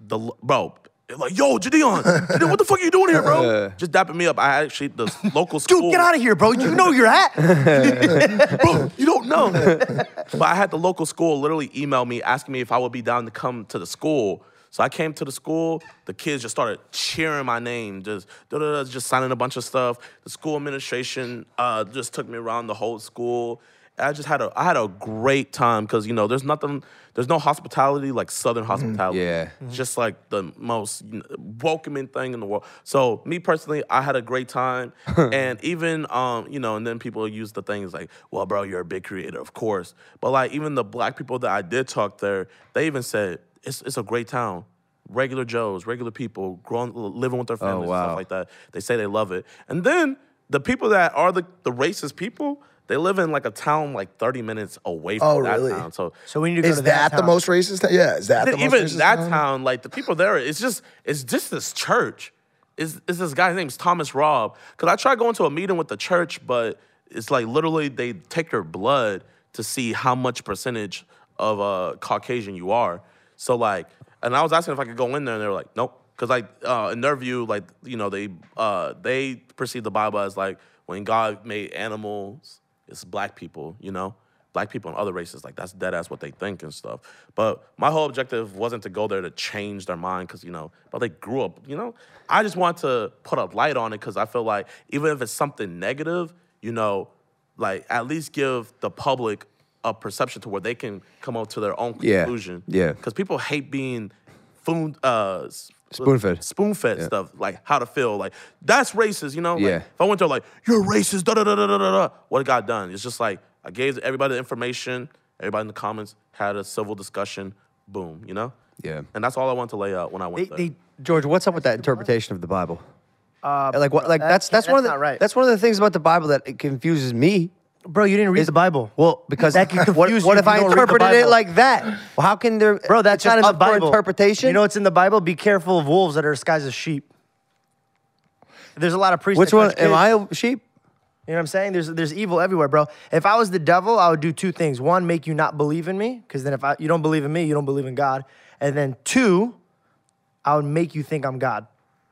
Like, yo, Jadeon, what the fuck are you doing here, bro? Just dapping me up. I actually, the local school.
Dude, get out of here, bro. You know where you're at.
Bro, you don't know. But I had the local school literally email me asking me if I would be down to come to the school. So I came to the school. The kids just started cheering my name, just signing a bunch of stuff. The school administration just took me around the whole school. I had a great time because, you know, there's no hospitality like Southern hospitality.
Yeah.
It's just like the most welcoming thing in the world. So me personally, I had a great time. And even, you know, and then people use the things like, well, bro, you're a big creator, of course. But like even the black people that I did talk there, they even said, it's a great town. Regular Joes, regular people, living with their families and stuff like that. They say they love it. And then the people that are the racist people, they live in like a town like 30 minutes away from that town. So
we need to go
Is
to
that the
town.
most racist? Yeah, is that the most
even
racist
that
town?
town, like the people there, it's just this church. Is this guy's name's Thomas Robb? Because I tried going to a meeting with the church, but it's like literally they take your blood to see how much percentage of Caucasian you are. So like, and I was asking if I could go in there, and they were like, nope. Because like in their view, like, you know, they perceive the Bible as like when God made animals, it's black people, you know? Black people and other races, like that's dead ass what they think and stuff. But my whole objective wasn't to go there to change their mind because, you know, but they grew up, you know? I just want to put a light on it because I feel like even if it's something negative, you know, like at least give the public a perception to where they can come up to their own conclusion.
Yeah.
Because people hate being spoon-fed stuff, like how to feel. Like, that's racist, you know? Like, if I went there like, you're racist, da-da-da-da-da-da, what got done? It's just like, I gave everybody the information, everybody in the comments had a civil discussion, boom, you know?
Yeah.
And that's all I wanted to lay out when I went there.
George, what's up with that interpretation of the Bible? That's one of the
not right.
That's one of the things about the Bible that it confuses me.
Bro, you didn't read the Bible.
Well, because
that can confuse
what
you
if I
you don't read the
interpreted it
Bible.
like that? Well, how can there?
Bro, that's not in the
up for
Bible.
interpretation.
You know what's in the Bible? Be careful of wolves that are disguised as sheep. There's a lot of priests.
Which
that
one?
touch
Am
kids.
I a sheep?
You know what I'm saying? There's evil everywhere, bro. If I was the devil, I would do two things. One, make you not believe in me, because then if you don't believe in me, you don't believe in God. And then two, I would make you think I'm God.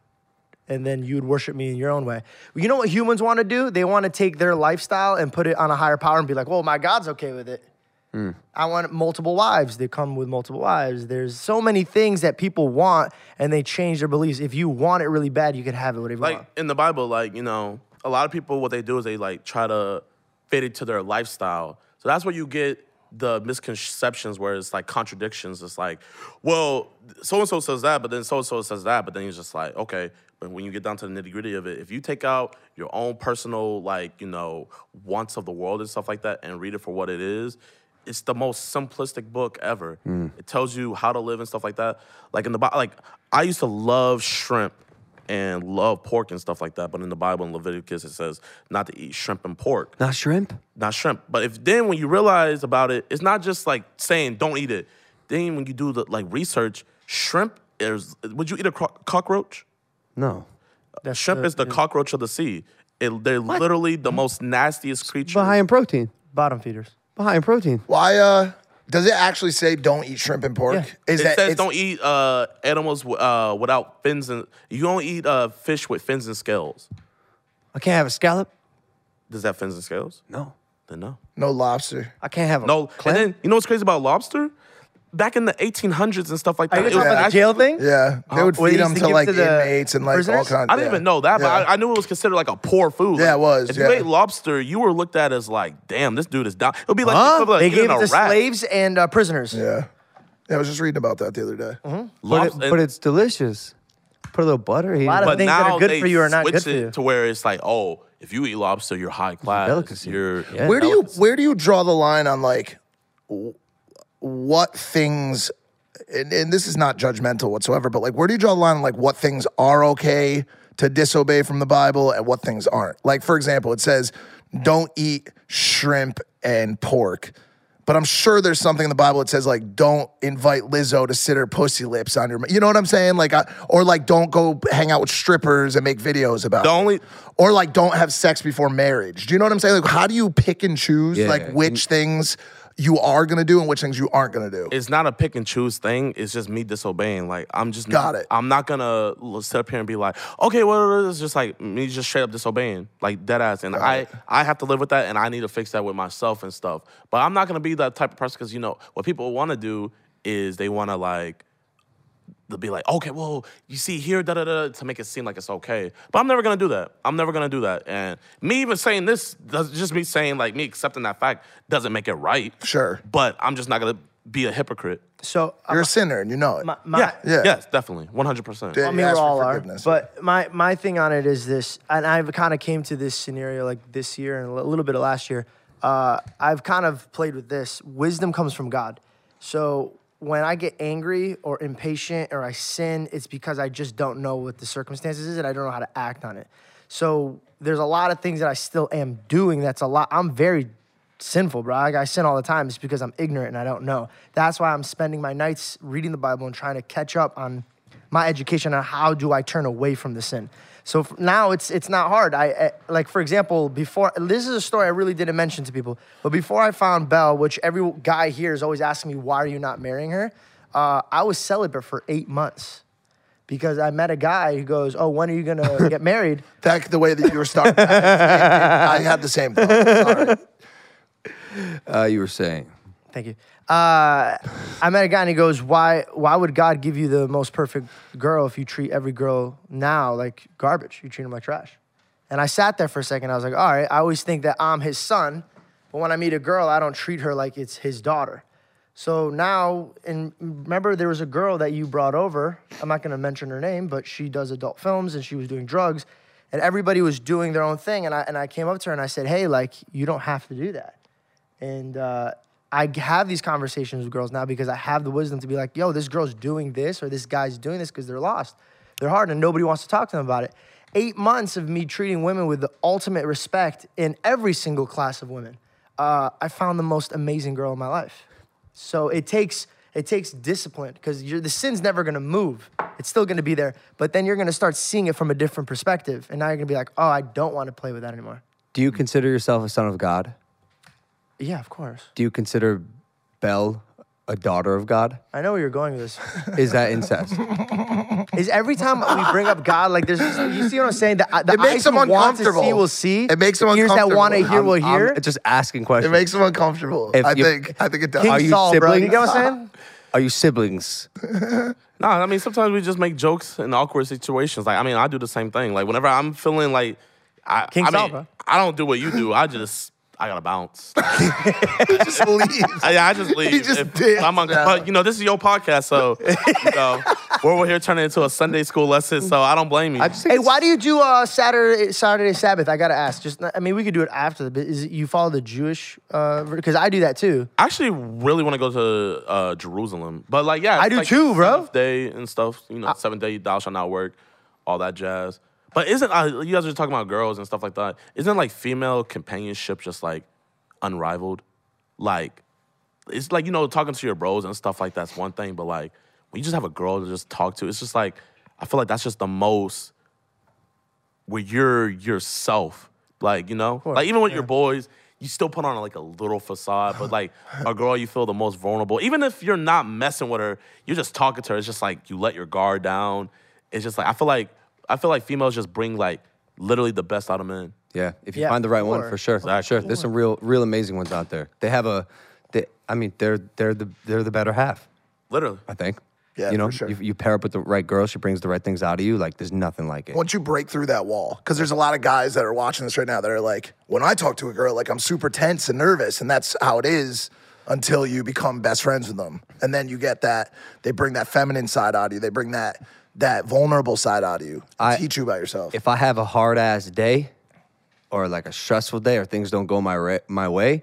And then you would worship me in your own way. You know what humans want to do? They want to take their lifestyle and put it on a higher power and be like, well, my God's okay with it. I want multiple wives. They come with multiple wives. There's so many things that people want, and they change their beliefs. If you want it really bad, you can have it whatever you want.
Like, in the Bible, like, you know, a lot of people, what they do is they, like, try to fit it to their lifestyle. So that's where you get the misconceptions where it's, like, contradictions. It's like, well, so-and-so says that, but then so-and-so says that, but then you're just like, okay. But when you get down to the nitty-gritty of it, if you take out your own personal, like, you know, wants of the world and stuff like that and read it for what it is, it's the most simplistic book ever. It tells you how to live and stuff like that. Like, in the Bible, like, I used to love shrimp and love pork and stuff like that, but in the Bible, in Leviticus, it says not to eat shrimp and pork.
Not shrimp?
Not shrimp. But when you realize about it, it's not just like saying don't eat it. Then when you do the, like, research, shrimp would you eat a cockroach?
No.
Shrimp is the cockroach of the sea. They're literally the most nastiest creature.
But high in protein.
Bottom feeders.
But high in protein.
Why? Does it actually say don't eat shrimp and pork?
Yeah. It says don't eat animals without fins and you don't eat fish with fins and scales.
I can't have a scallop.
Does that have fins and scales?
No.
Then no.
No lobster.
I can't have a
no.
clam?
And then you know what's crazy about lobster? Back in the 1800s and stuff like that.
Are you talking about the jail thing?
Yeah, they would feed them to like inmates and like all
prisoners?
kinds.
I didn't even know that, but I knew it was considered like a poor food.
Yeah,
Like,
it was,
If you
yeah.
ate lobster, you were looked at as like, damn, this dude is down. It would be like,
They
eating
gave it
a
to
rat.
slaves and prisoners.
Yeah, I was just reading about that the other day.
Lobster-
But it's delicious. Put a little butter.
A lot of
But
things that
now
are good
they
for you are not
switch
good for
it
you.
to where it's like, oh, if you eat lobster, you're high class.
delicacy.
You're
Yeah.
Where do you draw the line on like what things? And this is not judgmental whatsoever, but like, where do you draw the line on like what things are okay to disobey from the Bible and what things aren't? Like, for example, it says don't eat shrimp and pork. But I'm sure there's something in the Bible that says like, don't invite Lizzo to sit her pussy lips on your, you know what I'm saying? Like, or like, don't go hang out with strippers and make videos about it. Or like, don't have sex before marriage. Do you know what I'm saying? Like, how do you pick and choose like which things you are gonna do and which things you aren't gonna do?
It's not a pick and choose thing. It's just me disobeying. Like, I'm just
Got it.
I'm not gonna sit up here and be like, okay, well, it's just like me just straight up disobeying, like dead ass. And I have to live with that, and I need to fix that with myself and stuff. But I'm not gonna be that type of person because you know what people want to do is they want to like. They'll be like, okay, well, you see here, to make it seem like it's okay. But I'm never gonna do that. I'm never gonna do that. And me even saying this, just me saying like me accepting that fact doesn't make it right.
Sure.
But I'm just not gonna be a hypocrite.
So
You're a sinner and you know it.
Yes, definitely, 100%.
Yeah.
I mean, we
ask for
all are.
forgiveness.
But my thing on it is this, and I've kind of came to this scenario like this year and a little bit of last year. I've kind of played with this. Wisdom comes from God. So when I get angry or impatient or I sin, it's because I just don't know what the circumstances is and I don't know how to act on it. So there's a lot of things that I still am doing. That's a lot. I'm very sinful, bro. I sin all the time. It's because I'm ignorant and I don't know. That's why I'm spending my nights reading the Bible and trying to catch up on my education on how do I turn away from the sin. So now it's not hard. I like, for example, before, this is a story I really didn't mention to people, but before I found Belle, which every guy here is always asking me, why are you not marrying her? I was celibate for 8 months because I met a guy who goes, oh, when are you gonna get married?
The way that you were starting, I had the same thought. Sorry.
You were saying.
Thank you. I met a guy and he goes, why would God give you the most perfect girl if you treat every girl now like garbage? You treat them like trash. And I sat there for a second. I was like, all right, I always think that I'm his son, but when I meet a girl, I don't treat her like it's his daughter. So now, and remember there was a girl that you brought over. I'm not going to mention her name, but she does adult films and she was doing drugs. And everybody was doing their own thing. And I came up to her and I said, hey, like, you don't have to do that. And I have these conversations with girls now because I have the wisdom to be like, yo, this girl's doing this or this guy's doing this because they're lost. They're hard and nobody wants to talk to them about it. 8 months of me treating women with the ultimate respect in every single class of women. I found the most amazing girl in my life. So it takes discipline because the sin's never gonna move. It's still gonna be there, but then you're gonna start seeing it from a different perspective. And now you're gonna be like, oh, I don't wanna play with that anymore.
Do you consider yourself a son of God?
Yeah, of course.
Do you consider Belle a daughter of God?
I know where you're going with this.
Is that incest?
Is every time we bring up God, like there's, you see what I'm saying? The
It makes
eyes
them
who want to
uncomfortable.
see will see.
It makes them
the ears
uncomfortable.
that want to hear will hear.
I'm just asking questions.
It makes them uncomfortable.
If
I
you-
think it does.
King
Are you
Saul, bro. You
siblings?
get what I'm saying?
Are you siblings?
No, I mean, sometimes we just make jokes in awkward situations. Like, I mean, I do the same thing. Like, whenever I'm feeling like, I
Saul,
mean,
bro.
I don't do what you do. I gotta bounce.
He just leaves.
I just leave.
He just dips
But, you know, this is your podcast, so, you know, we're over here turning into a Sunday school lesson, so I don't blame you.
I just think
Hey, why do you do Saturday Sabbath? I gotta ask. I mean, we could do it after. But is it, you follow the Jewish? Because I do that too.
I actually really want to go to Jerusalem. But, like, yeah.
I
it's
do
like
too, bro.
7th day and stuff. You know, 7th day, thou shalt not work, all that jazz. But isn't, you guys are talking about girls and stuff like that. Isn't, like, female companionship just, like, unrivaled? Like, it's like, you know, talking to your bros and stuff like that's one thing, but like when you just have a girl to just talk to, it's just like, I feel like that's just the most where you're yourself. Like, you know, like even with your boys, you still put on like a little facade, but like a girl, you feel the most vulnerable. Even if you're not messing with her, you're just talking to her. It's just like you let your guard down. It's just like I feel like females just bring like literally the best out of men.
Yeah, if you
Yeah,
find the right one,
sure.
for sure.
Exactly.
Sure. There's some real amazing ones out there. They have they're the better half,
Literally.
I think.
Yeah,
you know,
for sure.
you pair up with the right girl, she brings the right things out of you. Like, there's nothing like it.
Once you break through that wall, because there's a lot of guys that are watching this right now that are like, when I talk to a girl, like I'm super tense and nervous, and that's how it is until you become best friends with them. And then you get that, they bring that feminine side out of you. They bring that vulnerable side out of you. Teach you about yourself.
If I have a hard ass day, or like a stressful day, or things don't go my way,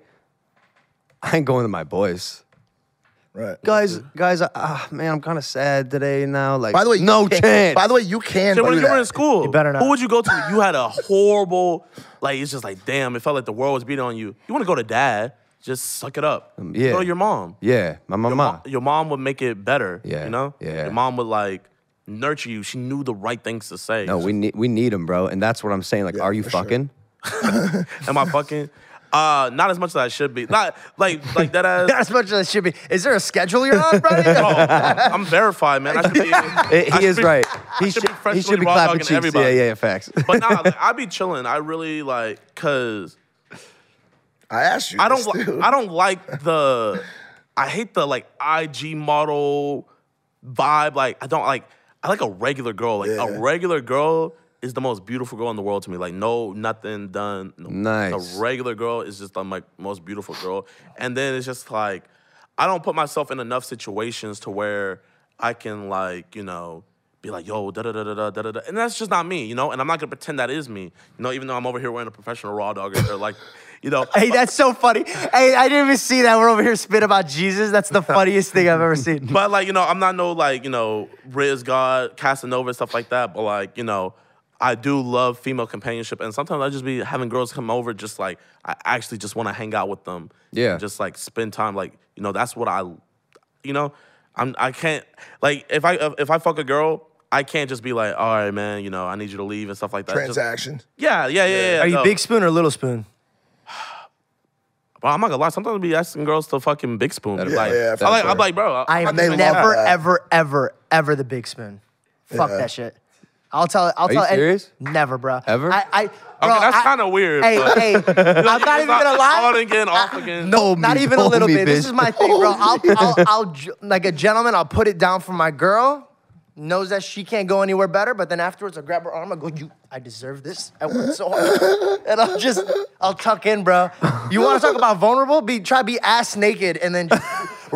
I ain't going to my boys.
Right.
Guys, man, I'm kind of sad today now. Like,
By the way,
no chance.
By the way, you can
So
do
when you were in
that.
school,
You better not.
who would you go to? You had a horrible, like, it's just like, damn, it felt like the world was beating on you. You want to go to dad, just suck it up.
yeah.
Go to your mom.
Yeah, my mama.
Your mom would make it better,
Yeah,
you know?
yeah.
Your mom would, like, nurture you. She knew the right things to say.
No, we need them, bro. And that's what I'm saying. Like, are you
for sure.
fucking?
Am I fucking? Not as much as I should be. Not like that ass.
Not as much as it should be. Is there a schedule you're on, bro?
I'm verified, man. I should be.
He is right. He
should be
he should
freshly
be
raw
clapping
dogging
cheeks.
everybody.
Yeah, facts.
But nah, like, I be chilling. I really like, cause
I asked you
I
this,
don't
too.
I don't like I hate the like IG model vibe. Like I like a regular girl. Like a regular girl is the most beautiful girl in the world to me. Like nothing done.
Nice.
A regular girl is just the most beautiful girl. And then it's just like I don't put myself in enough situations to where I can like, you know, be like, yo, da-da-da-da-da-da-da. And that's just not me, you know? And I'm not going to pretend that is me, you know, even though I'm over here wearing a professional raw dog or like, you know.
Hey, that's so funny. Hey, I didn't even see that. We're over here spit about Jesus. That's the funniest thing I've ever seen.
But, like, you know, I'm not no, like, you know, Riz God, Casanova, stuff like that. But, like, you know, I do love female companionship. And sometimes I just be having girls come over just, like, I actually just want to hang out with them.
Yeah.
And just, like, spend time. Like, you know, that's what you know, I can't, like, if I fuck a girl, I can't just be like, all right, man, you know, I need you to leave and stuff like that.
Transaction.
Yeah.
Are you
no.
big spoon or little spoon?
Bro, I'm not gonna lie. Sometimes I be asking girls to fucking big spoon.
That'd
Like,
yeah, for
I'm like,
sure.
bro.
I am
they love
never,
that.
ever the big spoon. Fuck
Yeah.
that shit. I'll tell.
you serious?
Never, bro.
Ever?
Bro,
Okay, that's kind of weird.
Hey,
but
hey, I'm not even gonna lie.
On again, off again.
No,
Hold
not
me,
even a
hold
little
me,
bit. This
bitch.
is my thing, bro. I'll like a gentleman. I'll put it down for my girl. Knows that she can't go anywhere better, but then afterwards I'll grab her arm and go, I deserve this. I worked so hard. And I'll tuck in, bro. You want to talk about vulnerable? Try to be ass naked and then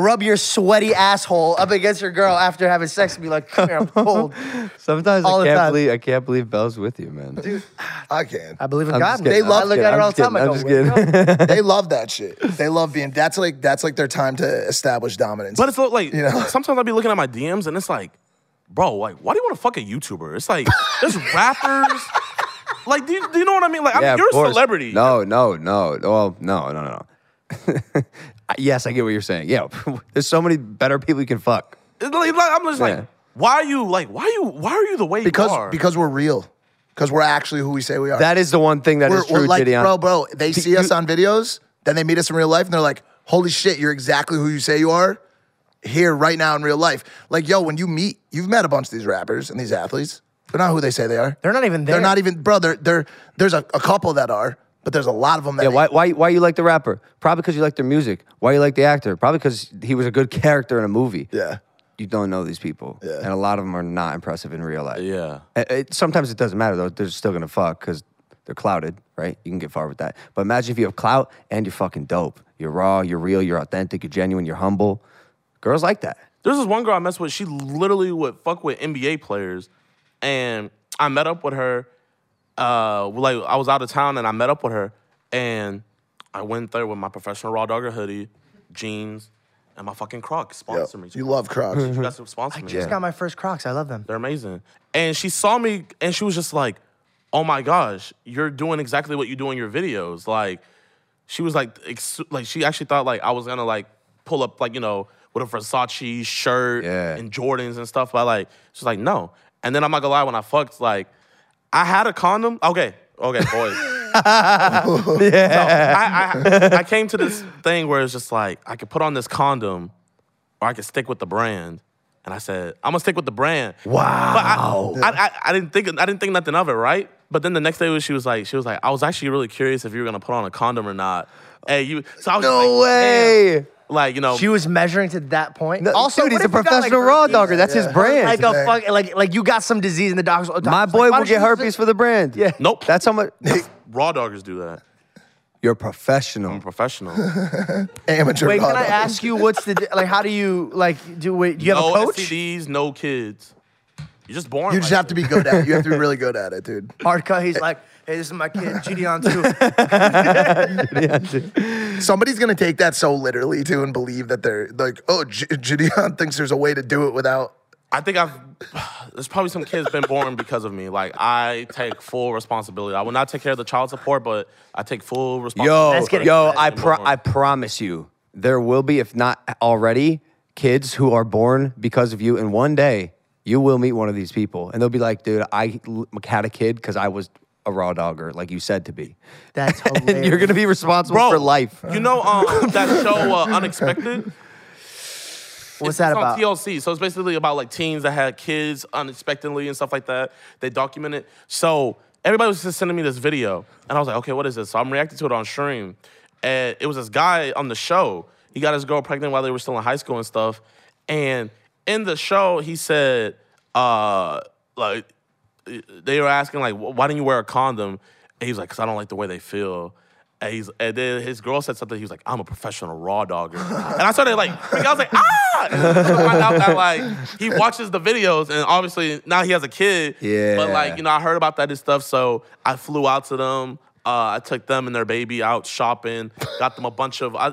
rub your sweaty asshole up against your girl after having sex and be like, come here, I'm cold.
Sometimes
All the time.
I can't believe Belle's with you, man.
Dude,
I can.
I believe in
I'm
God.
just kidding.
They love. I look at her all the time. I
I'm
go,
just
"Wake
kidding.
up."
They love that shit. They love being. That's like their time to establish dominance.
But it's like,
You know?
sometimes I'll be looking at my DMs and it's like, bro, like, why do you want to fuck a YouTuber? It's like, there's rappers. Like, do you know what I mean? Like, I mean,
of
you're a
course.
celebrity.
No. Well, no. Yes, I get what you're saying. Yeah, there's so many better people you can fuck.
I'm just like,
Yeah.
why are you the way you are?
Because we're real. Because we're actually who we say we are.
That is the one thing that is true,
we're like,
Gideon.
bro. They see us on videos, then they meet us in real life, and they're like, "Holy shit, you're exactly who you say you are here right now in real life." Like, yo, when you've met a bunch of these rappers and these athletes. They're not who they say they are.
They're not even there.
They're not even, bro. There's a couple that are, but there's a lot of them that.
Yeah, why you like the rapper? Probably because you like their music. Why you like the actor? Probably because he was a good character in a movie.
Yeah.
You don't know these people.
Yeah.
And a lot of them are not impressive in real life.
Yeah.
Sometimes it doesn't matter, though. They're still going to fuck because they're clouded, right? You can get far with that. But imagine if you have clout and you're fucking dope. You're raw, you're real, you're authentic, you're genuine, you're humble. Girls like that.
There's this one girl I messed with. She literally would fuck with NBA players, and I met up with her. Like I was out of town, and I met up with her, and I went there with my professional Raw Dogger hoodie, jeans, and my fucking Crocs. Sponsor me.
You love Crocs.
You guys sponsor
I
me.
just got my first Crocs. I love them.
They're amazing. And she saw me, and she was just like, "Oh my gosh, you're doing exactly what you do in your videos." Like, she was like she actually thought like I was gonna like pull up like, you know, with a Versace shirt and Jordans and stuff. But like, she's like, no. And then I'm not gonna lie, when I fucked, like, I had a condom. Okay, boys. So I came to this thing where it's just like, I could put on this condom or I could stick with the brand. And I said, I'm gonna stick with the brand.
Wow.
But I didn't think nothing of it, right? But then the next day she was like, I was actually really curious if you were gonna put on a condom or not. Hey, so I was
No
like,
way.
damn. Like, you know,
She was measuring to that point.
No,
Also,
dude,
what
he's a
if you got,
professional raw dogger. That's his brand.
Like a fuck, like you got some disease and the doctor's
My boy
like, why
will
don't you
get herpes for the brand.
Yeah.
Nope.
That's how much.
Raw doggers do that.
You're professional.
I'm a professional.
Amateur.
Wait,
raw
can I
doggers.
ask you what's the like? How do you like do? Wait, do you have
No
a coach?
STDs, no kids. You're just born.
You just
like
have to be good at it. You have to be really good at it, dude.
Hard cut. He's like, hey, this is my kid, Gideon too.
Somebody's gonna take that so literally too and believe that they're like, oh, Gideon thinks there's a way to do it without.
I think there's probably some kids been born because of me. Like, I take full responsibility. I will not take care of the child support, but I take full responsibility.
I promise you, there will be, if not already, kids who are born because of you. And one day, you will meet one of these people. And they'll be like, dude, I had a kid because I was a raw dogger, like you said to be.
That's hilarious.
And you're going to be responsible for life.
You know that show Unexpected?
What's that about?
It's on TLC. So it's basically about like teens that had kids unexpectedly and stuff like that. They document it. So everybody was just sending me this video. And I was like, okay, what is this? So I'm reacting to it on stream. And it was this guy on the show. He got his girl pregnant while they were still in high school and stuff. And in the show, he said, like, they were asking, like, why didn't you wear a condom? And he was like, because I don't like the way they feel. And then his girl said something. He was like, I'm a professional raw dogger. And I started like, I was like, ah! And I found out that like he watches the videos, and obviously now he has a kid.
Yeah.
But like, you know, I heard about that and stuff, so I flew out to them. I took them and their baby out shopping. Got them a bunch of,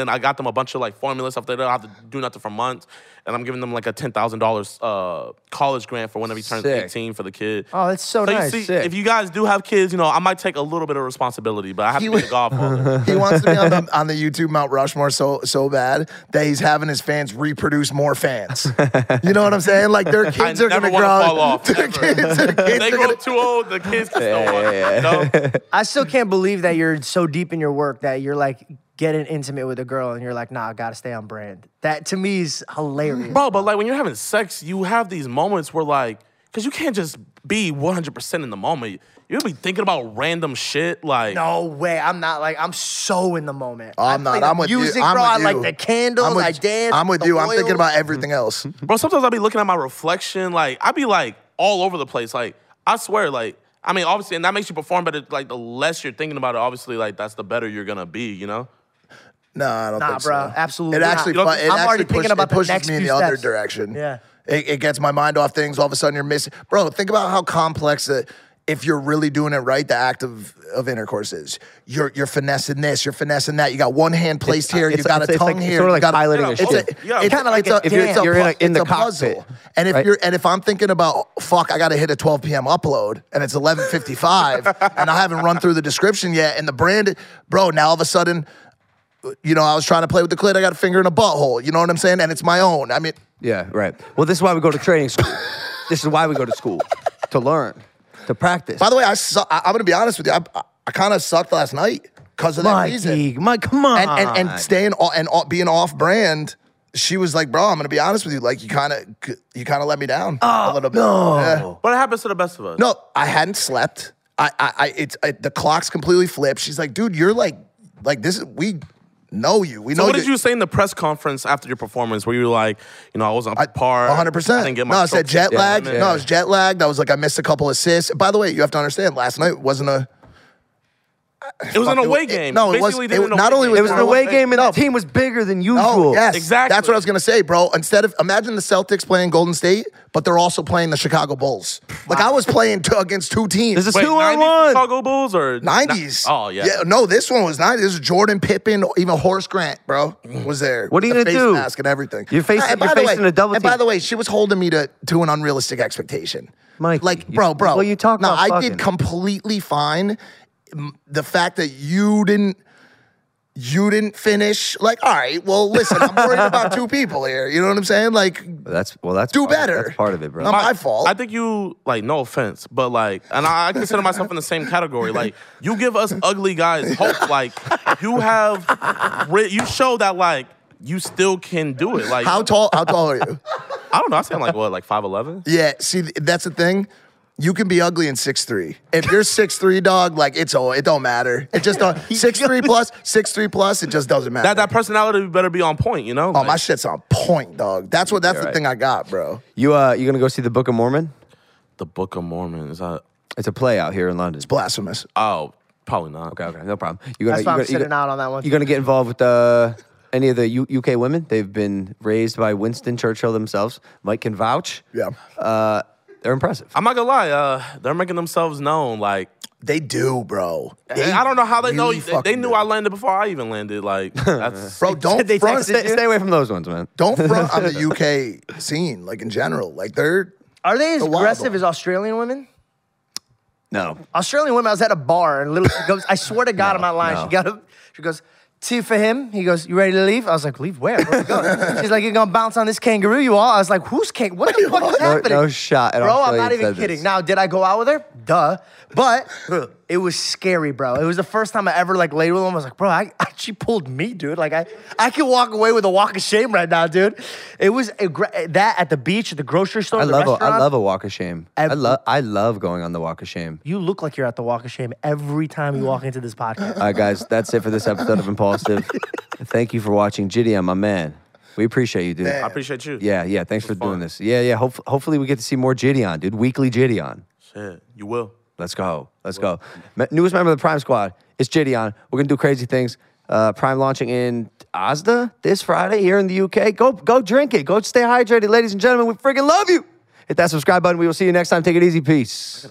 like formula stuff. They don't have to do nothing for months. And I'm giving them like a $10,000 college grant for whenever he turns 18 for the kid.
Oh, that's so nice.
You see, if you guys do have kids, you know, I might take a little bit of responsibility, but I have to be the godfather.
He wants to be on the YouTube Mount Rushmore so bad that he's having his fans reproduce more fans. You know what I'm saying? Like their kids are gonna grow.
Fall off.
Their kids
If they
are
grow
gonna,
too old, the kids can still watch them. No?
I still can't believe that you're so deep in your work that you're like getting intimate with a girl and you're like, nah, I gotta stay on brand. That to me is hilarious.
Bro, but like when you're having sex, you have these moments where like, because you can't just be 100% in the moment. You'll be thinking about random shit like.
No way. I'm not like, I'm so in the moment.
I'm not. I'm with you.
Music,
I'm
bro.
with
I
you.
like the candles. I dance.
I'm with
the
you. I'm thinking
oils.
about everything else.
Bro, sometimes I'll be looking at my reflection. Like, I be like all over the place. Like, I swear, like, I mean, obviously, and that makes you perform better. Like, the less you're thinking about it, obviously, like, that's the better you're gonna be, you know?
No, I don't think so.
Nah, bro, absolutely
It actually,
not.
it
I'm already
actually
thinking about the
pushes
next
me in
few
the other
steps.
direction.
Yeah.
It gets my mind off things. All of a sudden, you're missing. Bro, think about how complex if you're really doing it right, the act of intercourse is. You're finessing this, you're finessing that. You got one hand placed here, you got a tongue here.
Sort of like
you got
piloting a ship.
It's kind of like
if you're in the
puzzle.
cockpit,
And if
right?
if I'm thinking about fuck, I got to hit a 12 p.m. upload, and it's 11:55, and I haven't run through the description yet, and the brand, bro. Now all of a sudden, you know, I was trying to play with the clit. I got a finger in a butthole. You know what I'm saying? And it's my own. I mean,
Yeah, right. Well, this is why we go to training school. This is why we go to school, to learn, to practice.
by the way, I'm going to be honest with you. I kind of sucked last night because of that reason.
Mike, come on.
And staying being off brand. She was like, "Bro, I'm gonna be honest with you. Like, you kind of let me down a little bit."
no.
Yeah.
But it happens to the best of us.
No, I hadn't slept. The clock's completely flipped. She's like, "Dude, you're like this. We know you. We know."
So what did you say in the press conference after your performance? Where you were like, you know, I wasn't on par.
100%.
I didn't get my
No, I said
strokes.
jet lagged.
Yeah.
No, I was jet lagged. I was like, I missed a couple assists. By the way, you have to understand, last night wasn't a.
It was an away game.
No, it was.
Basically did an
Not
away
only
game.
It was an away game, and the team was bigger than usual.
Oh, yes.
Exactly.
That's what I was going to say, bro. Instead of, imagine the Celtics playing Golden State, but they're also playing the Chicago Bulls. Like, I was playing against two teams.
This is
Wait,
2-on-1.
Chicago Bulls or
90s.
Oh yeah.
No, this one was 90s. This is Jordan Pippen, even Horace Grant, bro, was there.
What are you
With the
gonna
face
do?
mask and everything.
You're facing-
And by
you're
the
facing
way-
a double
And by
team.
the way, she was holding me to an unrealistic expectation.
Mike,
Like,
you-
bro.
well, you talk
No,
about
I
fucking.
did completely fine. The fact that you didn't finish, like, all right, well, listen, I'm worried about two people here. You know what I'm saying? Like,
That's
do
part of-
better.
That's part of it, bro.
Not my fault.
I think you, like, no offense, but like, and I consider myself in the same category. Like, you give us ugly guys hope. Like, you you show that, like, you still can do it. Like,
How tall are you?
I don't know. I say I'm like, what, like 5'11"?
Yeah, see, that's the thing. You can be ugly in 6'3". If you're 6'3", dog, like it don't matter. It just don't 6'3 plus, it just doesn't matter.
That personality better be on point, you know?
Oh, my shit's on point, dog. That's the thing I got, bro.
You gonna go see the Book of Mormon?
The Book of Mormon, is that?
It's a play out here in London.
It's blasphemous.
Oh, probably not.
Okay, no problem.
That's why I'm sitting out on that one.
You gonna get involved with any of the UK women? They've been raised by Winston Churchill themselves. Mike can vouch.
Yeah.
They're impressive.
I'm not gonna lie, they're making themselves known. Like,
They do, bro.
I don't know how they know.
really
They
fucking
knew
do.
I landed before I even landed. Like, that's
Bro, don't
They
front.
texted
Stay away from those ones, man.
Don't front on the UK scene, like in general. Like
Are they as
The wild
aggressive
one.
as Australian women?
No.
Australian women, I was at a bar and little she goes, I swear to God, I'm not lying.
no.
She goes, two for him. He goes, you ready to leave? I was like, leave where? Where we going? She's like, you're gonna bounce on this kangaroo, you all. I was like, who's kangaroo? What the fuck is happening?
No shot.
Bro, I'm not even kidding. Now, did I go out with her? Duh. But it was scary, bro. It was the first time I ever like laid with one. I was like, bro, she pulled me, dude. Like I could walk away with a walk of shame right now, dude. It was that at the beach, at the grocery store,
I
the
love
restaurant.
a walk of shame. I love going on the walk of shame.
You look like you're at the walk of shame every time you walk into this podcast.
All right, guys, that's it for this episode of Impulsive. Thank you for watching. Gideon, my man. We appreciate you, dude.
I appreciate you.
Yeah. Thanks for doing this. Yeah. Hopefully we get to see more Gideon, dude. Weekly Gideon.
Shit, you will.
Let's go. Newest member of the Prime Squad is Gideon. We're gonna do crazy things. Prime launching in Asda this Friday here in the UK. Go drink it. Go stay hydrated, ladies and gentlemen. We freaking love you. Hit that subscribe button. We will see you next time. Take it easy. Peace.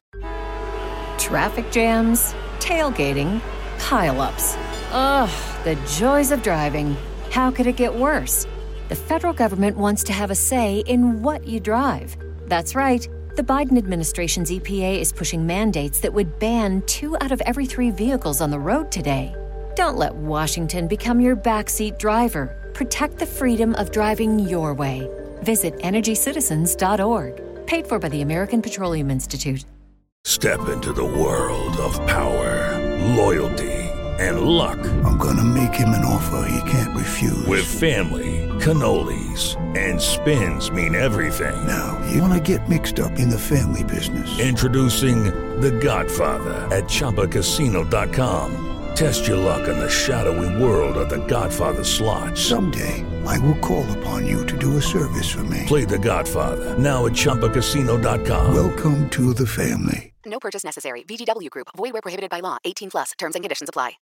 Traffic jams, tailgating, pileups. Ugh, the joys of driving. How could it get worse? The federal government wants to have a say in what you drive. That's right. The Biden administration's EPA is pushing mandates that would ban 2 out of every 3 vehicles on the road today. Don't let Washington become your backseat driver. Protect the freedom of driving your way. Visit EnergyCitizens.org. Paid for by the American Petroleum Institute.
Step into the world of power, loyalty, and luck.
I'm gonna make him an offer he can't refuse.
With family, cannolis, and spins mean everything.
Now, you wanna get mixed up in the family business.
Introducing The Godfather at ChumbaCasino.com. Test your luck in the shadowy world of The Godfather slot.
Someday, I will call upon you to do a service for me.
Play The Godfather, now at ChumbaCasino.com.
Welcome to the family.
No purchase necessary. VGW Group. Void where prohibited by law. 18+. Terms and conditions apply.